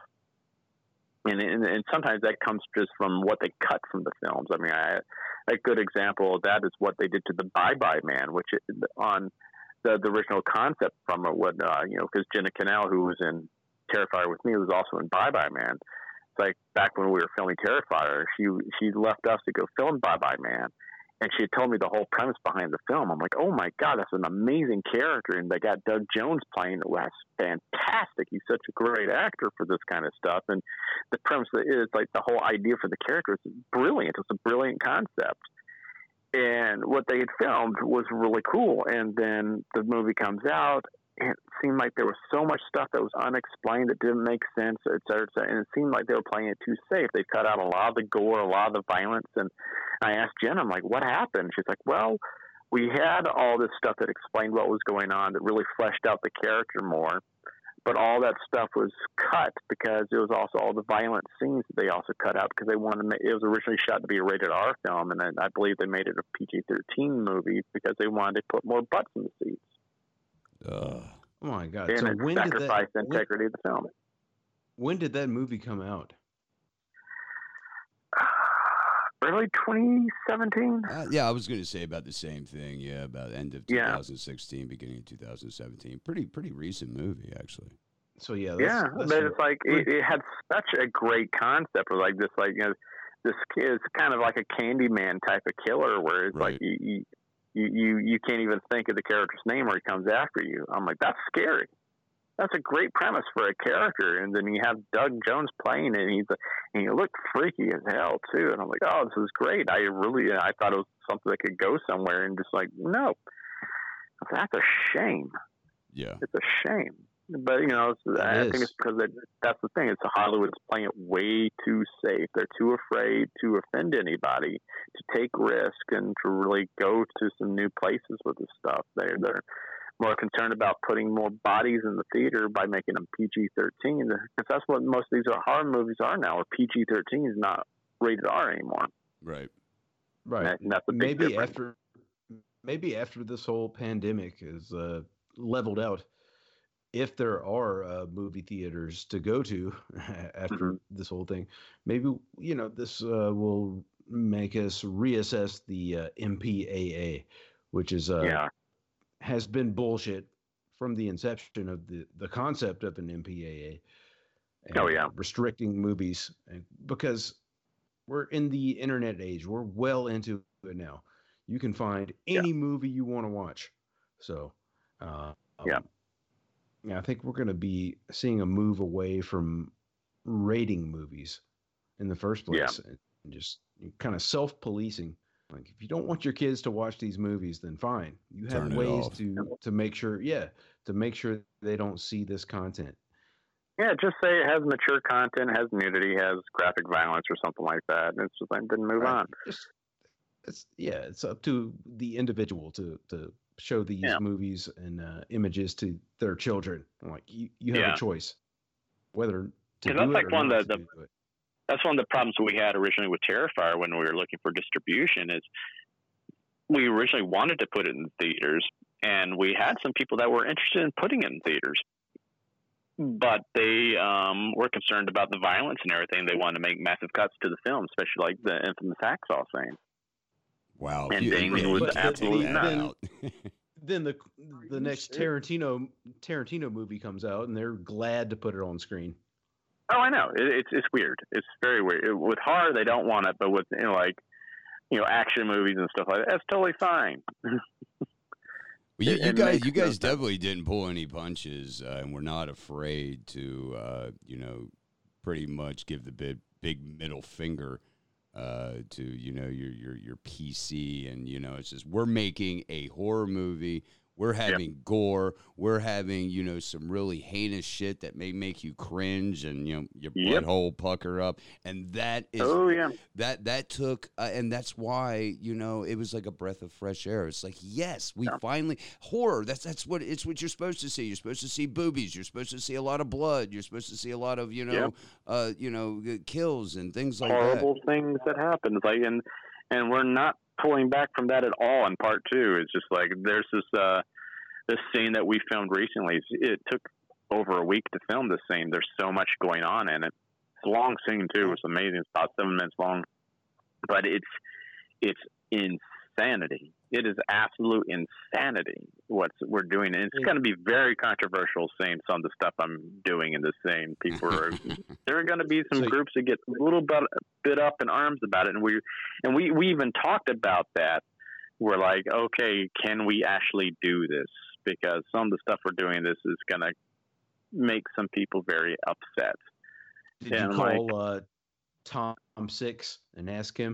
And, and, and sometimes that comes just from what they cut from the films. I mean, I, a good example of that is what they did to the Bye Bye Man, which is on the, the original concept from it, what, uh, you know, because Jenna Canal, who was in Terrifier with me, was also in Bye Bye Man. It's like back when we were filming Terrifier, she she left us to go film Bye Bye Man, and she had told me the whole premise behind the film. I'm like, oh my god, that's an amazing character, and they got Doug Jones playing it. Well, that's fantastic. He's such a great actor for this kind of stuff, and the premise is like the whole idea for the character is brilliant. It's a brilliant concept. And what they had filmed was really cool, and then the movie comes out. It seemed like there was so much stuff that was unexplained that didn't make sense, et cetera, et cetera, and it seemed like they were playing it too safe. They cut out a lot of the gore, a lot of the violence, and I asked Jen, I'm like, what happened? She's like, well, we had all this stuff that explained what was going on, that really fleshed out the character more, but all that stuff was cut because it was also all the violent scenes that they also cut out because they wanted to make, it was originally shot to be a rated R film, and then I believe they made it a P G thirteen movie because they wanted to put more butts in the seats. Uh, Oh my god! And So it when did sacrificed that the integrity of the film. when did that movie come out? Early twenty seventeen? uh, yeah, I was going to say about the same thing. Yeah, about end of Yeah. twenty sixteen, beginning of two thousand seventeen. Pretty, pretty recent movie, actually. So yeah, that's, Yeah, that's but it's like it, it had such a great concept of like this, like you know, this kid is kind of like a Candyman type of killer, where it's Right. like you, you you you can't even think of the character's name or he comes after you. I'm like, that's scary. That's a great premise for a character, and then you have Doug Jones playing it, and he's and he looked freaky as hell too. And I'm like, oh, this is great. I really, I thought it was something that could go somewhere, and just like, no, that's a shame. Yeah. It's a shame. But you know, it's, I is. think it's because it, that's the thing. It's Hollywood's playing it way too safe. They're too afraid to offend anybody, to take risk, and to really go to some new places with this stuff. They're they're more concerned about putting more bodies in the theater by making them P G thirteen, because that's what most of these horror movies are now. Or P G thirteen is not rated R anymore. Right. right. That- and that's a big maybe difference. after maybe after this whole pandemic is uh, leveled out, if there are uh, movie theaters to go to after Mhm. this whole thing, maybe you know this uh, will make us reassess the uh, M P A A, which is uh, yeah. has been bullshit from the inception of the, the concept of an M P A A. And Oh, yeah. restricting movies, and because we're in the internet age, we're well into it now. You can find any movie you want to watch. So, uh, Yeah. um, yeah, I think we're going to be seeing a move away from rating movies in the first place, and just kind of self-policing. Like, if you don't want your kids to watch these movies, then fine. You have Turn it ways off. to to make sure, yeah, to make sure they don't see this content. Yeah, just say it has mature content, has nudity, has graphic violence, or something like that. And it's just like, then move Right. on. Just, it's yeah, it's up to the individual to to show these Yeah. movies and uh, images to their children. Like you, you have Yeah. a choice whether to 'Cause do that's it like or one not of the- to do it. That's one of the problems we had originally with Terrifier when we were looking for distribution. Is we originally wanted to put it in theaters, and we had some people that were interested in putting it in theaters, but they um, were concerned about the violence and everything. They wanted to make massive cuts to the film, especially like the infamous hacksaw scene. Wow. And You- Damien yeah, was you can't take absolutely that not. out. Then the the you next serious? Tarantino Tarantino movie comes out, and they're glad to put it on screen. Oh, I know. It, it's it's weird. It's very weird. It, with horror, they don't want it, but with you know, like you know, action movies and stuff like that, that's totally fine. Well, you, It- you it guys, makes you no guys sense. definitely didn't pull any punches, uh, and we're not afraid to, uh, you know, pretty much give the big, big middle finger uh, to, you know, your your your P C, and you know, it's just we're making a horror movie. We're having gore. We're having, you know, some really heinous shit that may make you cringe and, you know, your Yep. butthole pucker up. And that is Oh yeah. that that took uh, and that's why, you know, it was like a breath of fresh air. It's like, yes, we Yeah. finally horror. That's that's what it's what you're supposed to see. You're supposed to see boobies. You're supposed to see a lot of blood. You're supposed to see a lot of, you know, Yep. uh, you know, uh, kills and things like Horrible things that happen. Like, and and we're not pulling back from that at all in part two. It's just like there's this uh this scene that we filmed recently. It took over a week to film this scene. There's so much going on in it. It's a long scene too. It's amazing. It's about seven minutes long, but it's it's insanity. It is absolute insanity what we're doing. And it's going to be very controversial saying some of the stuff I'm doing in this scene. People are, there are going to be some So- groups that get a little bit, bit up in arms about it. And we, and we, we even talked about that. We're like, okay, can we actually do this? Because some of the stuff we're doing this is going to make some people very upset. Did Yeah, you I'm call uh, Tom Six and ask him?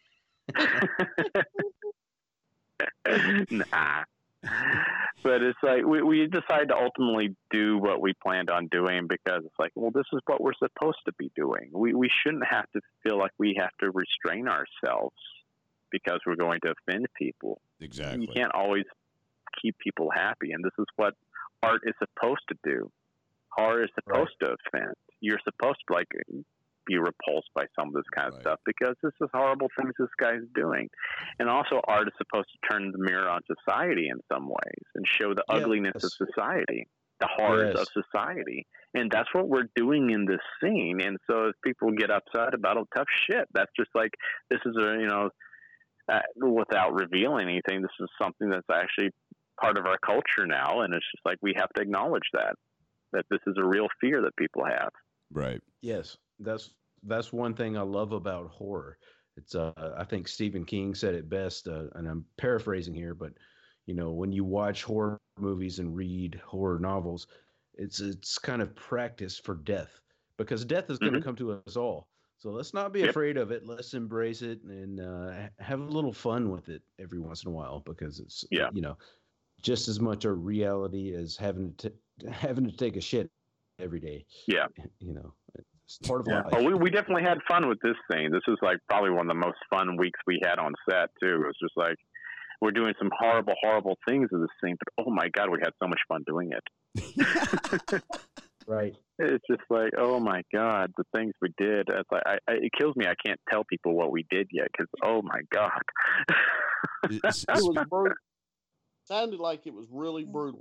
Nah. But it's like we, we decided to ultimately do what we planned on doing because it's like, well, this is what we're supposed to be doing. We we shouldn't have to feel like we have to restrain ourselves because we're going to offend people. that. Exactly. You can't always keep people happy, and this is what art is supposed to do. Horror is supposed to offend. You're supposed to like be repulsed by some of this kind of Right. stuff because this is horrible things this guy's doing. And also, art is supposed to turn the mirror on society in some ways and show the Yes. ugliness of society, the horrors Yes. of society. And that's what we're doing in this scene. And so if people get upset about it, tough shit. That's just like, this is a, you know, uh, without revealing anything, this is something that's actually part of our culture now. And it's just like, we have to acknowledge that, that this is a real fear that people have. Right. Yes, that's that's one thing I love about horror. It's uh, I think Stephen King said it best, uh, and I'm paraphrasing here, but you know, when you watch horror movies and read horror novels, it's it's kind of practice for death because death is going to Mhm. come to us all. So let's not be Yep. afraid of it. Let's embrace it and uh, ha- have a little fun with it every once in a while because it's Yeah. you know just as much a reality as having to having to take a shit every day. Yeah. You know, it's part of Yeah. life. Oh, we, we definitely had fun with this thing. This is like probably one of the most fun weeks we had on set too. It was just like, we're doing some horrible, horrible things in this thing, but oh my God, we had so much fun doing it. Right. It's just like, oh my God, the things we did. It's like, I, I, it kills me. I can't tell people what we did yet because, oh my God. It's- It was brutal. Sounded like it was really brutal.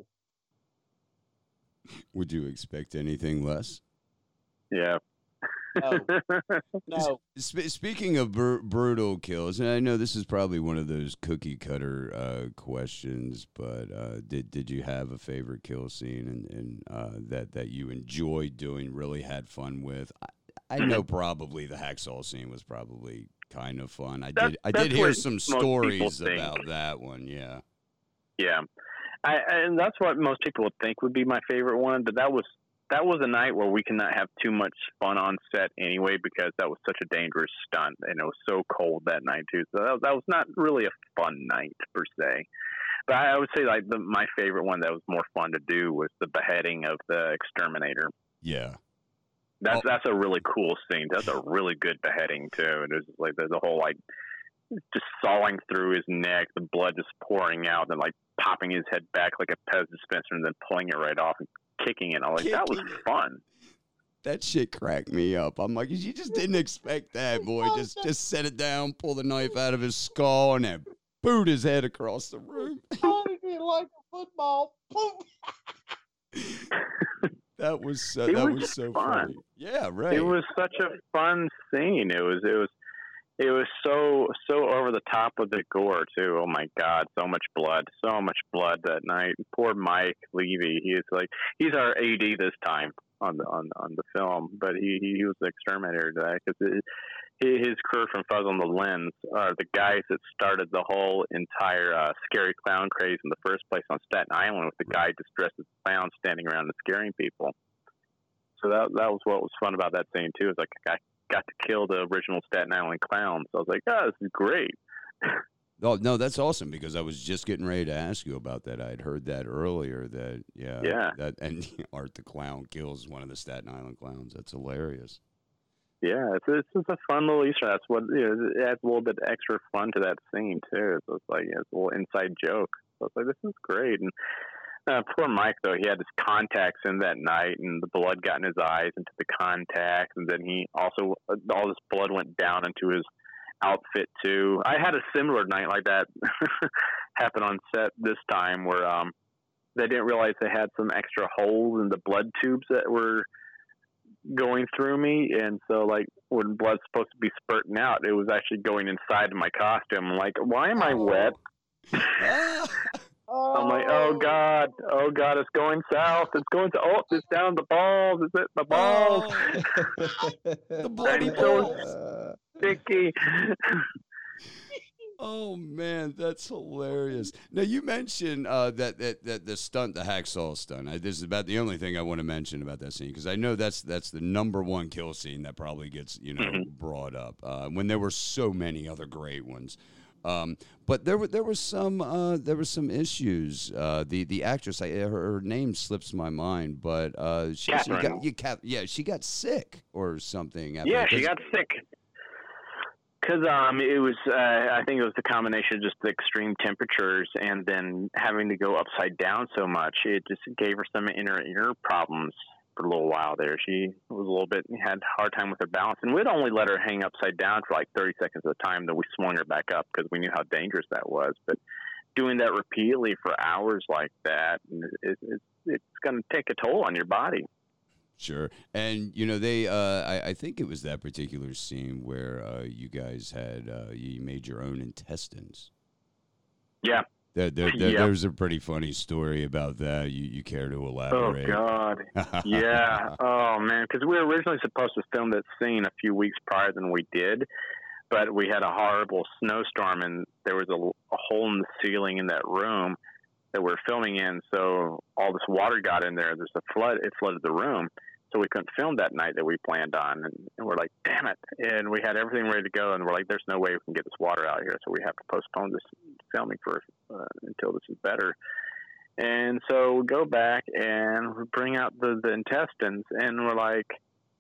Would you expect anything less? Yeah. No, no. Sp- speaking of br- brutal kills, and I know this is probably one of those cookie cutter uh, questions, but uh, did did you have a favorite kill scene and, and uh, that that you enjoyed doing, really had fun with? I, I know probably the hacksaw scene was probably kind of fun. I That's- did I that's did hear what some most people stories think. about that one. Yeah, Yeah, I, and that's what most people would think would be my favorite one. But that was that was a night where we cannot have too much fun on set anyway because that was such a dangerous stunt and it was so cold that night too. So that, that was not really a fun night per se. But I, I would say like the, my favorite one that was more fun to do was the beheading of the exterminator. yeah. That's Oh. that's a really cool scene. That's a really good beheading too. And there's like there's a whole like just sawing through his neck, the blood just pouring out, and like popping his head back like a Pez dispenser, and then pulling it right off and kicking it. I'm like, that was Kicking it. fun. That shit cracked me up. I'm like, you just didn't expect that, boy. Just just set it down, pull the knife out of his skull, and then boot his head across the room. Pounded it like a football. Boom. That was so, It that was was just so fun. funny. Yeah, right. It was such a fun scene. It was it was it was so so over the top of the gore too. Oh my God, so much blood, so much blood that night. Poor Mike Levy. He is like he's our A D this time on the on on the film, but he he was the exterminator today because his crew from Fuzz on the Lens are the guys that started the whole entire uh, scary clown craze in the first place on Staten Island, with the guy just dressed as a clown standing around and scaring people. So that that was what was fun about that scene too. Is like I got to kill the original Staten Island clowns. So I was like, oh, this is great. Oh, no, that's awesome, because I was just getting ready to ask you about that. I had heard that earlier, that, yeah. Yeah. That, and Art the Clown kills one of the Staten Island clowns. That's hilarious. Yeah, it's, it's just a fun little Easter egg. That's what, you know, it adds a little bit extra fun to that scene, too. So it's like, yeah, it's a little inside joke. So it's like, this is great. And uh, poor Mike, though, he had his contacts in that night, and the blood got in his eyes into the contacts. And then he also, all this blood went down into his outfit too. I had a similar night like that happen on set this time, where um they didn't realize they had some extra holes in the blood tubes that were going through me, and so like when blood's supposed to be spurting out, it was actually going inside my costume. I'm like, why am I wet? I'm like, oh god, oh god, it's going south. It's going to oh, it's down the balls. Is it the balls? Oh. The bloody so balls. sticky. Oh man, that's hilarious. Now you mentioned uh, that, that that the stunt, the hacksaw stunt. I, this is about the only thing I want to mention about that scene, because I know that's that's the number one kill scene that probably gets you know Mm-hmm. brought up uh, when there were so many other great ones. Um, but there were there were some uh, there were some issues. Uh, the the actress, I, her, her name slips my mind, but uh, she, she Catherine. got you, Kath, yeah, she got sick or something. after Yeah, that. she got sick. Because um, it was, uh, I think it was the combination of just the extreme temperatures and then having to go upside down so much. It just gave her some inner ear problems for a little while there. She was a little bit, had a hard time with her balance. And we'd only let her hang upside down for like thirty seconds at a time. Then we swung her back up because we knew how dangerous that was. But doing that repeatedly for hours like that, it, it, it's going to take a toll on your body. Sure. And, you know, they, uh, I, I think it was that particular scene where uh, you guys had, uh, you made your own intestines. Yeah. There, there, there, Yep. There's a pretty funny story about that. You, you care to elaborate? Oh, God. Yeah. Oh, man. Because we were originally supposed to film that scene a few weeks prior than we did. But we had a horrible snowstorm, and there was a, a hole in the ceiling in that room that we're filming in. So all this water got in there. There's a flood. It flooded the room. So we couldn't film that night that we planned on. And, and we're like, damn it. And we had everything ready to go. And we're like, there's no way we can get this water out here. So we have to postpone this filming for uh, until this is better. And so we go back and we bring out the, the intestines. And we're like,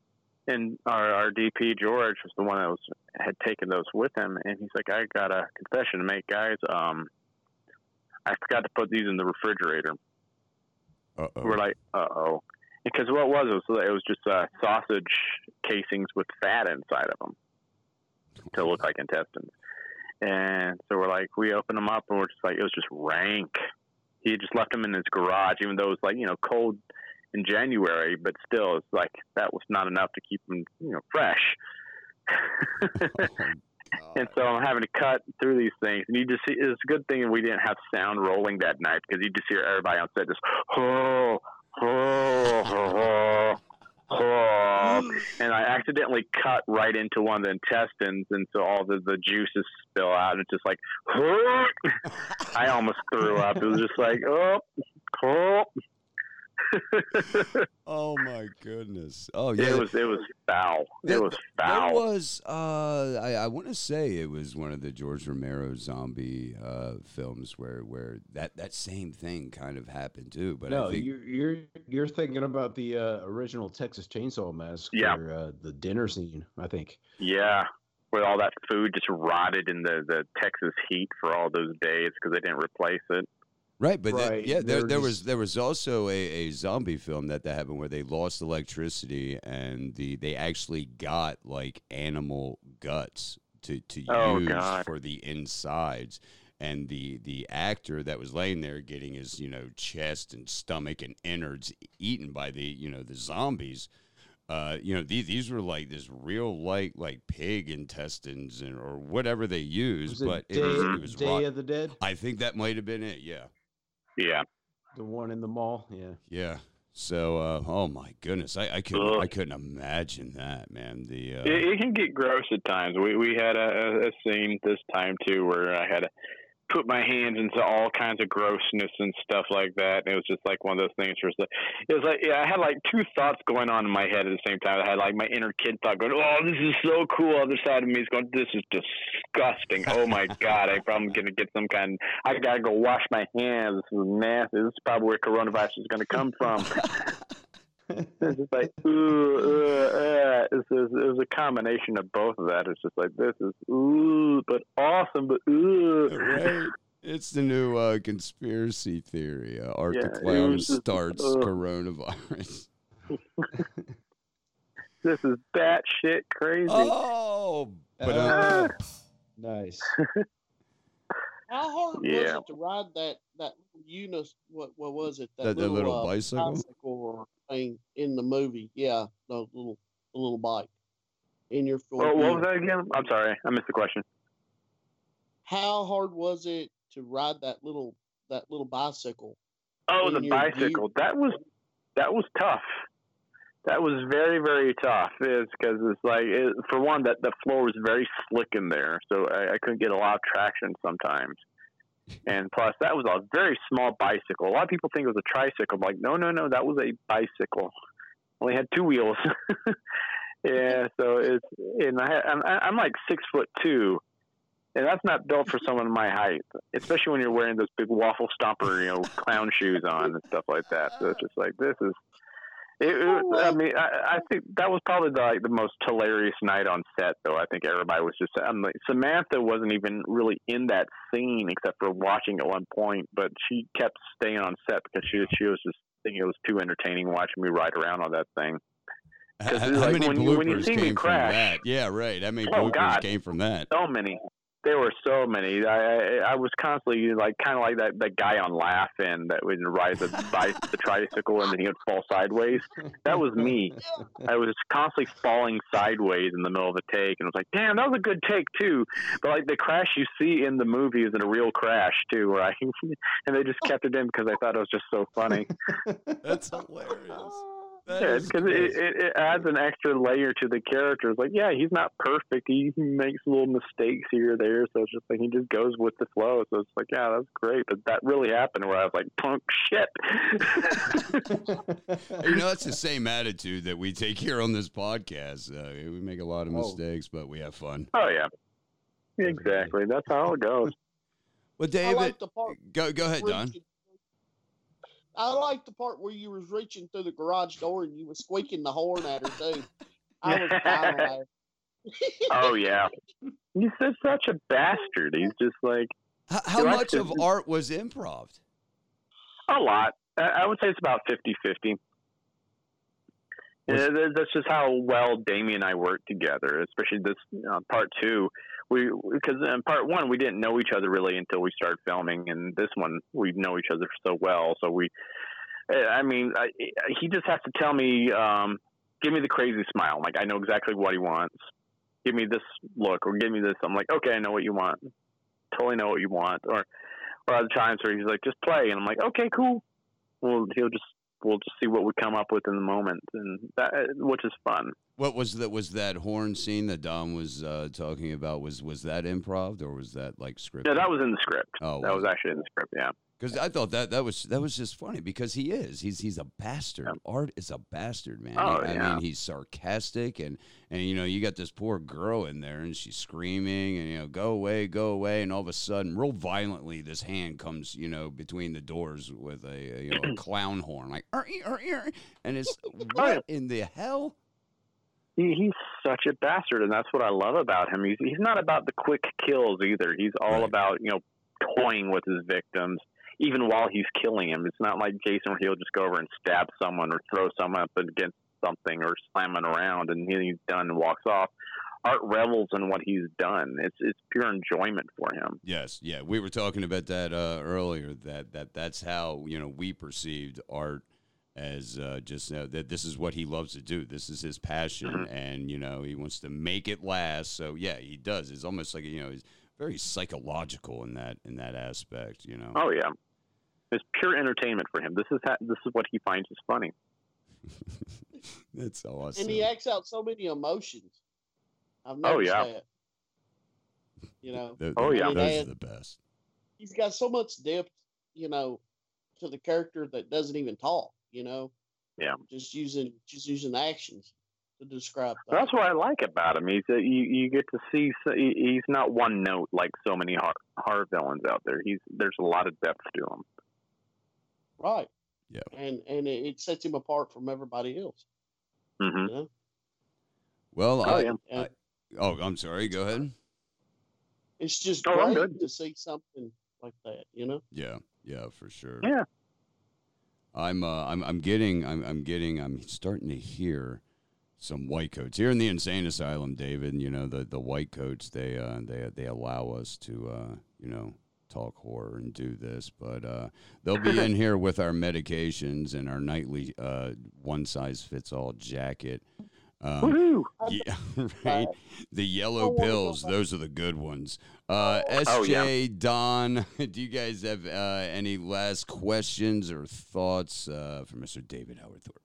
and our, our D P, George, was the one that was had taken those with him. And he's like, I got a confession to make, guys. Um, I forgot to put these in the refrigerator. Uh-oh. We're like, uh-oh. Because what it was, it was, it was just uh, sausage casings with fat inside of them to look like intestines. And so we're like, we open them up, and we're just like, it was just rank. He had just left them in his garage, even though it was like, you know, cold in January, but still, it's like that was not enough to keep them, you know, fresh. Oh, And so I'm having to cut through these things. And you just see, it's a good thing we didn't have sound rolling that night, because you just hear everybody on set just, oh, oh, oh, oh. And I accidentally cut right into one of the intestines, and so all the, the juices spill out. And it's just like, oh. I almost threw up. It was just like, oh, oh. Oh my goodness! Oh yeah, It was it was foul. There- It was foul. There was, uh, I, I want to say it was one of the George Romero zombie uh, films where where that, that same thing kind of happened too. But no, I think, you're you're you're thinking about the uh, original Texas Chainsaw Massacre, Yeah. uh, the dinner scene, I think. Yeah, where all that food just rotted in the, the Texas heat for all those days because they didn't replace it. right, but that- Right, yeah, there, they're there just- was there was also a, a zombie film that that happened where they lost electricity and the they actually got like animal guts to to Oh, use God. for the insides. And the, the actor that was laying there getting his, you know, chest and stomach and innards eaten by the, you know, the zombies, uh, you know, these, these were like this real like like pig intestines and or whatever they used, Was it but Day, it was it was Day rot- of the Dead? I think that might have been it. Yeah, Yeah. The one in the mall? Yeah. yeah. So, uh, oh my goodness, I, I couldn't, I couldn't imagine that, man. The uh... it, it can get gross at times. We we had a, a scene this time too where I had to put my hands into all kinds of grossness and stuff like that. And it was just like one of those things where it's like, it was like, yeah, I had like two thoughts going on in my head at the same time. I had like my inner kid thought going, oh, this is so cool. Other side of me is going, this is disgusting. Oh my God, I'm probably going to get some kind, I got to go wash my hands. This is nasty. This is probably where coronavirus is going to come from. It's just like, ooh, uh, uh. It's, it's, it was a combination of both of that. It's just like, this is ooh, but awesome, but ooh. Right. It's the new uh, conspiracy theory. Uh, Art Yeah, the it Clown was just, starts uh. coronavirus. This is batshit crazy. Oh, but uh, Uh, nice. How hard Yeah. was it to ride that that Unis? What what was it? That- that little uh, bicycle? bicycle or thing in the movie? Yeah, the little the little bike in your. Well, what was that again? I'm sorry, I missed the question. How hard was it to ride that little that little bicycle? Oh, in the your bicycle. gear? That was that was tough. That was very, very tough. It's because it's like, it, for one, that the floor was very slick in there, so I, I couldn't get a lot of traction sometimes. And plus, that was a very small bicycle. A lot of people think it was a tricycle. I'm like, no, no, no, that was a bicycle. Only had two wheels. Yeah, so it's and I, I'm I'm like six foot two, and that's not built for someone my height, especially when you're wearing those big waffle stomper, you know, clown shoes on and stuff like that. So it's just like, this is. It, it, I mean, I, I think that was probably the, like the most hilarious night on set, though. I think everybody was just. I'm like, Samantha wasn't even really in that scene except for watching at one point, but she kept staying on set because she she was just thinking it was too entertaining watching me ride around on that thing. how, how like, many when you- when you bloopers see me came from crash- that? Yeah, right. How many Oh, bloopers God. came from that? So many. There were so many. I I, I was constantly like kind of like that, that guy on Laugh and that would ride the bike, the tricycle and then he would fall sideways. That was me. I was constantly falling sideways in the middle of a take and I was like, damn, that was a good take too. But like the crash you see in the movie is in a real crash too, where I and they just kept it in because I thought it was just so funny. That's hilarious. That Yeah, is because great. it, it, it adds an extra layer to the character. It's like, yeah, he's not perfect. He makes little mistakes here or there. So it's just like he just goes with the flow. So it's like, yeah, that's great. But that really happened where I was like, punk shit. You know, that's the same attitude that we take here on this podcast. Uh, we make a lot of Oh. mistakes, but we have fun. Oh, yeah. Exactly. That's how it goes. Well, I David, like the part. go go ahead, Don. reaching- I like the part where you was reaching through the garage door and you was squeaking the horn at her too. I was dying laughing. Oh, yeah. He's just such a bastard. He's just like How, how He likes much to- of art was improv? a lot. I I would say it's about fifty-fifty. Was- Yeah, that- that's just how well Damien and I work together, especially this uh, part two. We because in part one we didn't know each other really until we started filming, and this one we know each other so well. So we, I mean, I, he just has to tell me, um, give me the crazy smile. I'm like, I know exactly what he wants. Give me this look, or give me this. I'm like, okay, I know what you want. Totally know what you want. Or, or other times where he's like, just play, and I'm like, okay, cool. Well, he'll just we'll just see what we come up with in the moment, and that which is fun. What was that? Was that horn scene that Don was uh, talking about? Was was that improv or was that like scripted? Yeah, that was in the script. Oh, that was actually in the script. Yeah. Because I thought that that was that was just funny because he is he's he's a bastard. Yeah. Art is a bastard, man. Oh, I yeah. mean, he's sarcastic and and you know you got this poor girl in there and she's screaming and you know go away, go away, and all of a sudden, real violently, this hand comes you know between the doors with a, a you know a clown horn like "Er, er, er," and it's what in the hell? He, he's such a bastard, and that's what I love about him. He's he's not about the quick kills either. He's all Right. about you know toying with his victims, even while he's killing him. It's not like Jason where he'll just go over and stab someone or throw someone up against something or slam it around, and he's done and walks off. Art revels in what he's done. It's it's pure enjoyment for him. Yes, yeah, we were talking about that uh, earlier. That that that's how you know we perceived Art as uh, just uh, that this is what he loves to do. This is his passion, Mhm. and you know he wants to make it last. So yeah, he does. It's almost like you know he's very psychological in that in that aspect. You know. Oh yeah. It's pure entertainment for him. This is ha- this is what he finds is funny. That's awesome. And he acts out so many emotions. I've noticed Oh, yeah. that. You know. The, the, Oh, yeah. Those And are the best. he's got so much depth, you know, to the character that doesn't even talk. You know. Yeah. Just using just using actions to describe. That's what I like about him. He's a, you you get to see so he, he's not one note like so many horror, horror villains out there. He's there's a lot of depth to him. Right. Yeah. And and it, it sets him apart from everybody else. Mm-hmm. You know? Well, Oh, I, yeah. I, oh, I'm sorry. Go ahead. It's just Oh, I'm great good. to see something like that. You know. Yeah, yeah, for sure. Yeah. I'm, uh, I'm, I'm getting, I'm, I'm getting, I'm starting to hear some white coats here in the insane asylum, David. You know, the, the white coats, they, uh, they, they allow us to, uh, you know, talk horror and do this, but uh, they'll be in here with our medications and our nightly uh, one size fits all jacket. Um, Woohoo! yeah, right. The yellow pills, those are the good ones. Uh, Oh, S J, yeah. Don, do you guys have uh, any last questions or thoughts uh, for Mister David Howard Thorpe?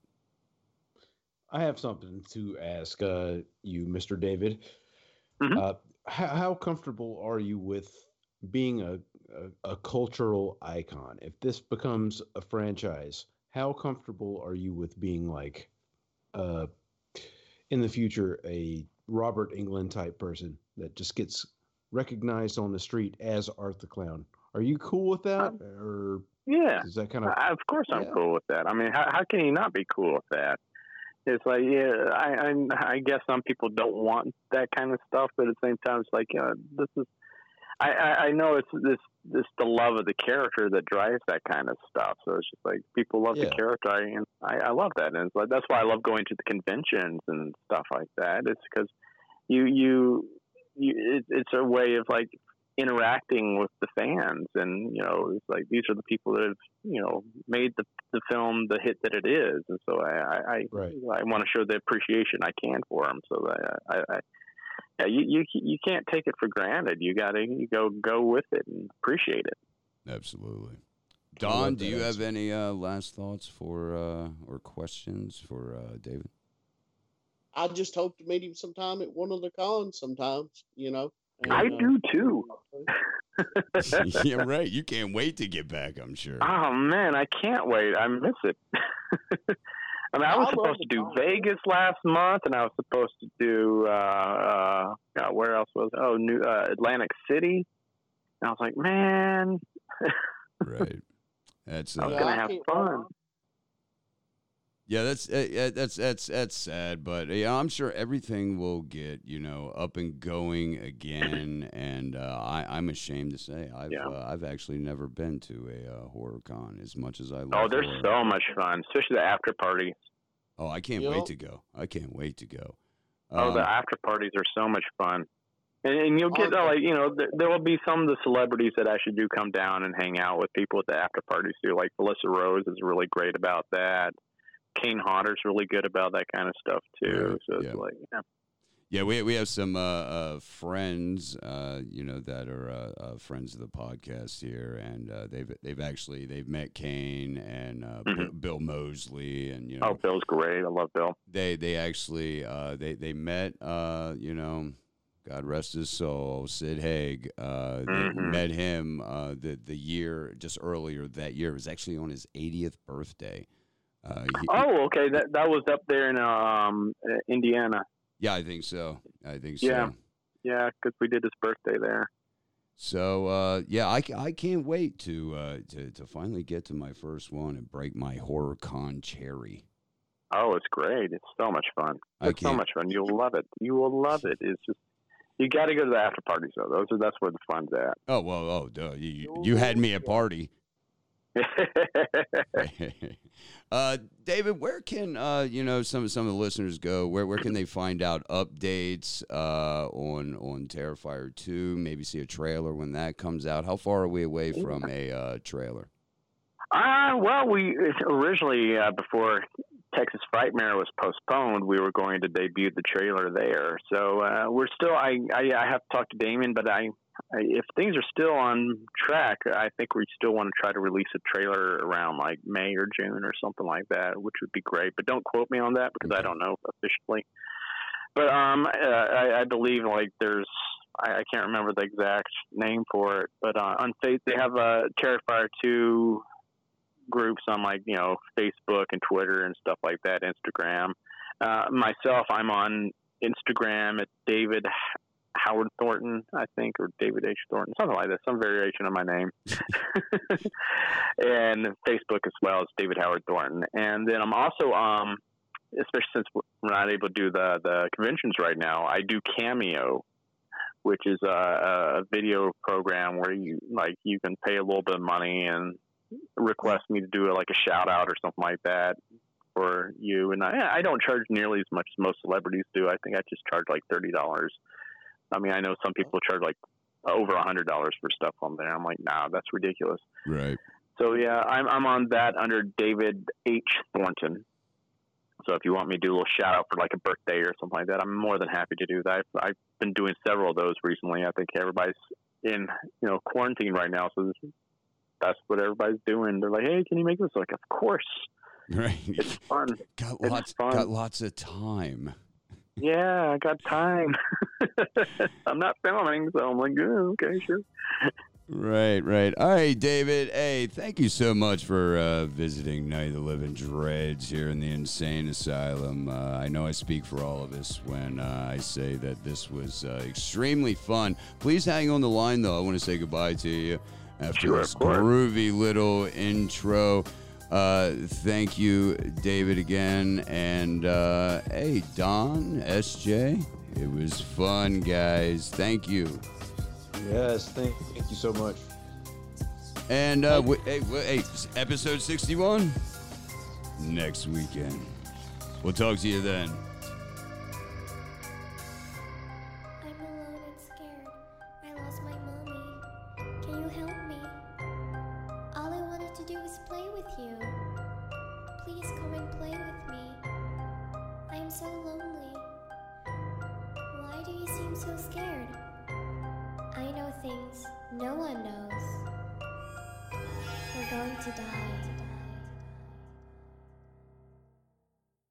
I have something to ask uh, you, Mister David. Mhm. Uh, how, how comfortable are you with being a, a, a cultural icon? If this becomes a franchise, how comfortable are you with being like, uh, in the future, a Robert Englund type person that just gets recognized on the street as Art the Clown? Are you cool with that, or Yeah. is that kind of? I, of course, I'm Yeah. cool with that. I mean, how, how can you not be cool with that? It's like, yeah, I, I, I guess some people don't want that kind of stuff, but at the same time, it's like, you know, this is. I, I, I know it's this, this the love of the character that drives that kind of stuff. So it's just like people love Yeah. the character, I, and I, I love that, and it's like that's why I love going to the conventions and stuff like that. It's because you, you, you it, it's a way of like interacting with the fans, and you know, it's like these are the people that have you know made the the film the hit that it is, and so I I Right. I, I want to show the appreciation I can for them. So that I, I, I yeah, you, you you can't take it for granted. You got to you go go with it and appreciate it. Absolutely. I Don, love do that you have answer. any uh, last thoughts for uh, or questions for uh, David? I just hope to meet him sometime at one of the cons. Sometimes, you know. And, I uh, do too. Yeah, right. You can't wait to get back, I'm sure. Oh man, I can't wait. I miss it. I mean, I I was love supposed the to do con. Vegas last month, and I was supposed to do uh, uh, God, where else was it? Oh, New uh, Atlantic City. And I was like, man, Right. That's I was uh, gonna I have can't fun. wait. yeah, that's uh, yeah, that's that's that's sad, but yeah, I'm sure everything will get you know up and going again. And uh, I, I'm ashamed to say I've Yeah. uh, I've actually never been to a uh, horror con as much as I love. Oh, they're horror. so much fun, especially the after parties. Oh, I can't Yep. wait to go. I can't wait to go. Oh, Um, the after parties are so much fun. And, and you'll get, Oh, uh, like, you know, th- there will be some of the celebrities that actually do come down and hang out with people at the after parties too. Like Felissa Rose is really great about that. Kane Hodder's really good about that kind of stuff too. Right, So it's yeah. like, yeah. Yeah, we we have some uh, uh, friends, uh, you know, that are uh, uh, friends of the podcast here, and uh, they've they've actually they've met Kane and uh, Mhm. Bill, Bill Mosley, and you know, Oh, Bill's great. I love Bill. they they actually uh, they they met, uh, you know, God rest his soul, Sid Haig. Uh, they Mhm. met him uh, the the year just earlier that year. It was actually on his eightieth birthday. Uh, he- Oh, okay. That that was up there in um uh, Indiana. yeah, I think so. I think so. Yeah. Yeah, because we did his birthday there. So uh, yeah, I, ca- I can't wait to, uh, to to finally get to my first one and break my horror con cherry. Oh, it's great. It's so much fun. I It's so can't- much fun. You'll love it. You will love it. It's just you got to go to the after parties though. Those are that's where the fun's at. Oh well, oh duh, you you had me at party. uh, David, where can uh, you know some some of the listeners go? Where where can they find out updates uh, on on Terrifier two? Maybe see a trailer when that comes out. How far are we away from a uh, trailer? Uh, well, we originally uh, before Texas Frightmare was postponed, we were going to debut the trailer there. So uh, we're still. I, I I have to talk to Damon, but I, I if things are still on track, I think we still want to try to release a trailer around like May or June or something like that, which would be great. But don't quote me on that because I don't know officially. But um, uh, I, I believe like there's. I, I can't remember the exact name for it, but uh, on Face they have a Terrifier two groups on like you know Facebook and Twitter and stuff like that, Instagram. Uh, myself, I'm on Instagram at David Howard Thornton, I think, or David H Thornton, something like that, some variation of my name. And Facebook as well as David Howard Thornton. And then I'm also, um, especially since we're not able to do the the conventions right now, I do Cameo, which is a, a video program where you like you can pay a little bit of money and request me to do like a shout out or something like that for you. And I, I don't charge nearly as much as most celebrities do. I think I just charge like thirty dollars. I mean, I know some people charge like over a hundred dollars for stuff on there. I'm like, nah, that's ridiculous. Right. So yeah, I'm I'm on that under David H Thornton. So if you want me to do a little shout out for like a birthday or something like that, I'm more than happy to do that. I've, I've been doing several of those recently. I think everybody's in, you know, quarantine right now. So this, that's what everybody's doing. They're like, hey, can you make this? Like, of course. Right. It's fun. Got it's lots, fun. got lots of time. Yeah, I got time. I'm not filming, so I'm like, oh, okay, sure. Right, right. All right, David. Hey, thank you so much for uh, visiting Night of the Living Dreads here in the Insane Asylum. Uh, I know I speak for all of us when uh, I say that this was uh, extremely fun. Please hang on the line, though. I want to say goodbye to you after Sure, this of course. groovy little intro. Uh, thank you, David, again. And, uh, hey, Don, S J, it was fun, guys. Thank you. Yes, thank, thank you so much. And uh, w- hey, w- hey, episode sixty-one next weekend. We'll talk to you then. I'm alone and scared. I lost my mommy. Can you help me? All I wanted to do was play with you. Please come and play with me. I'm so lonely. Why do you seem so scared? I know things no one knows. We're going to die.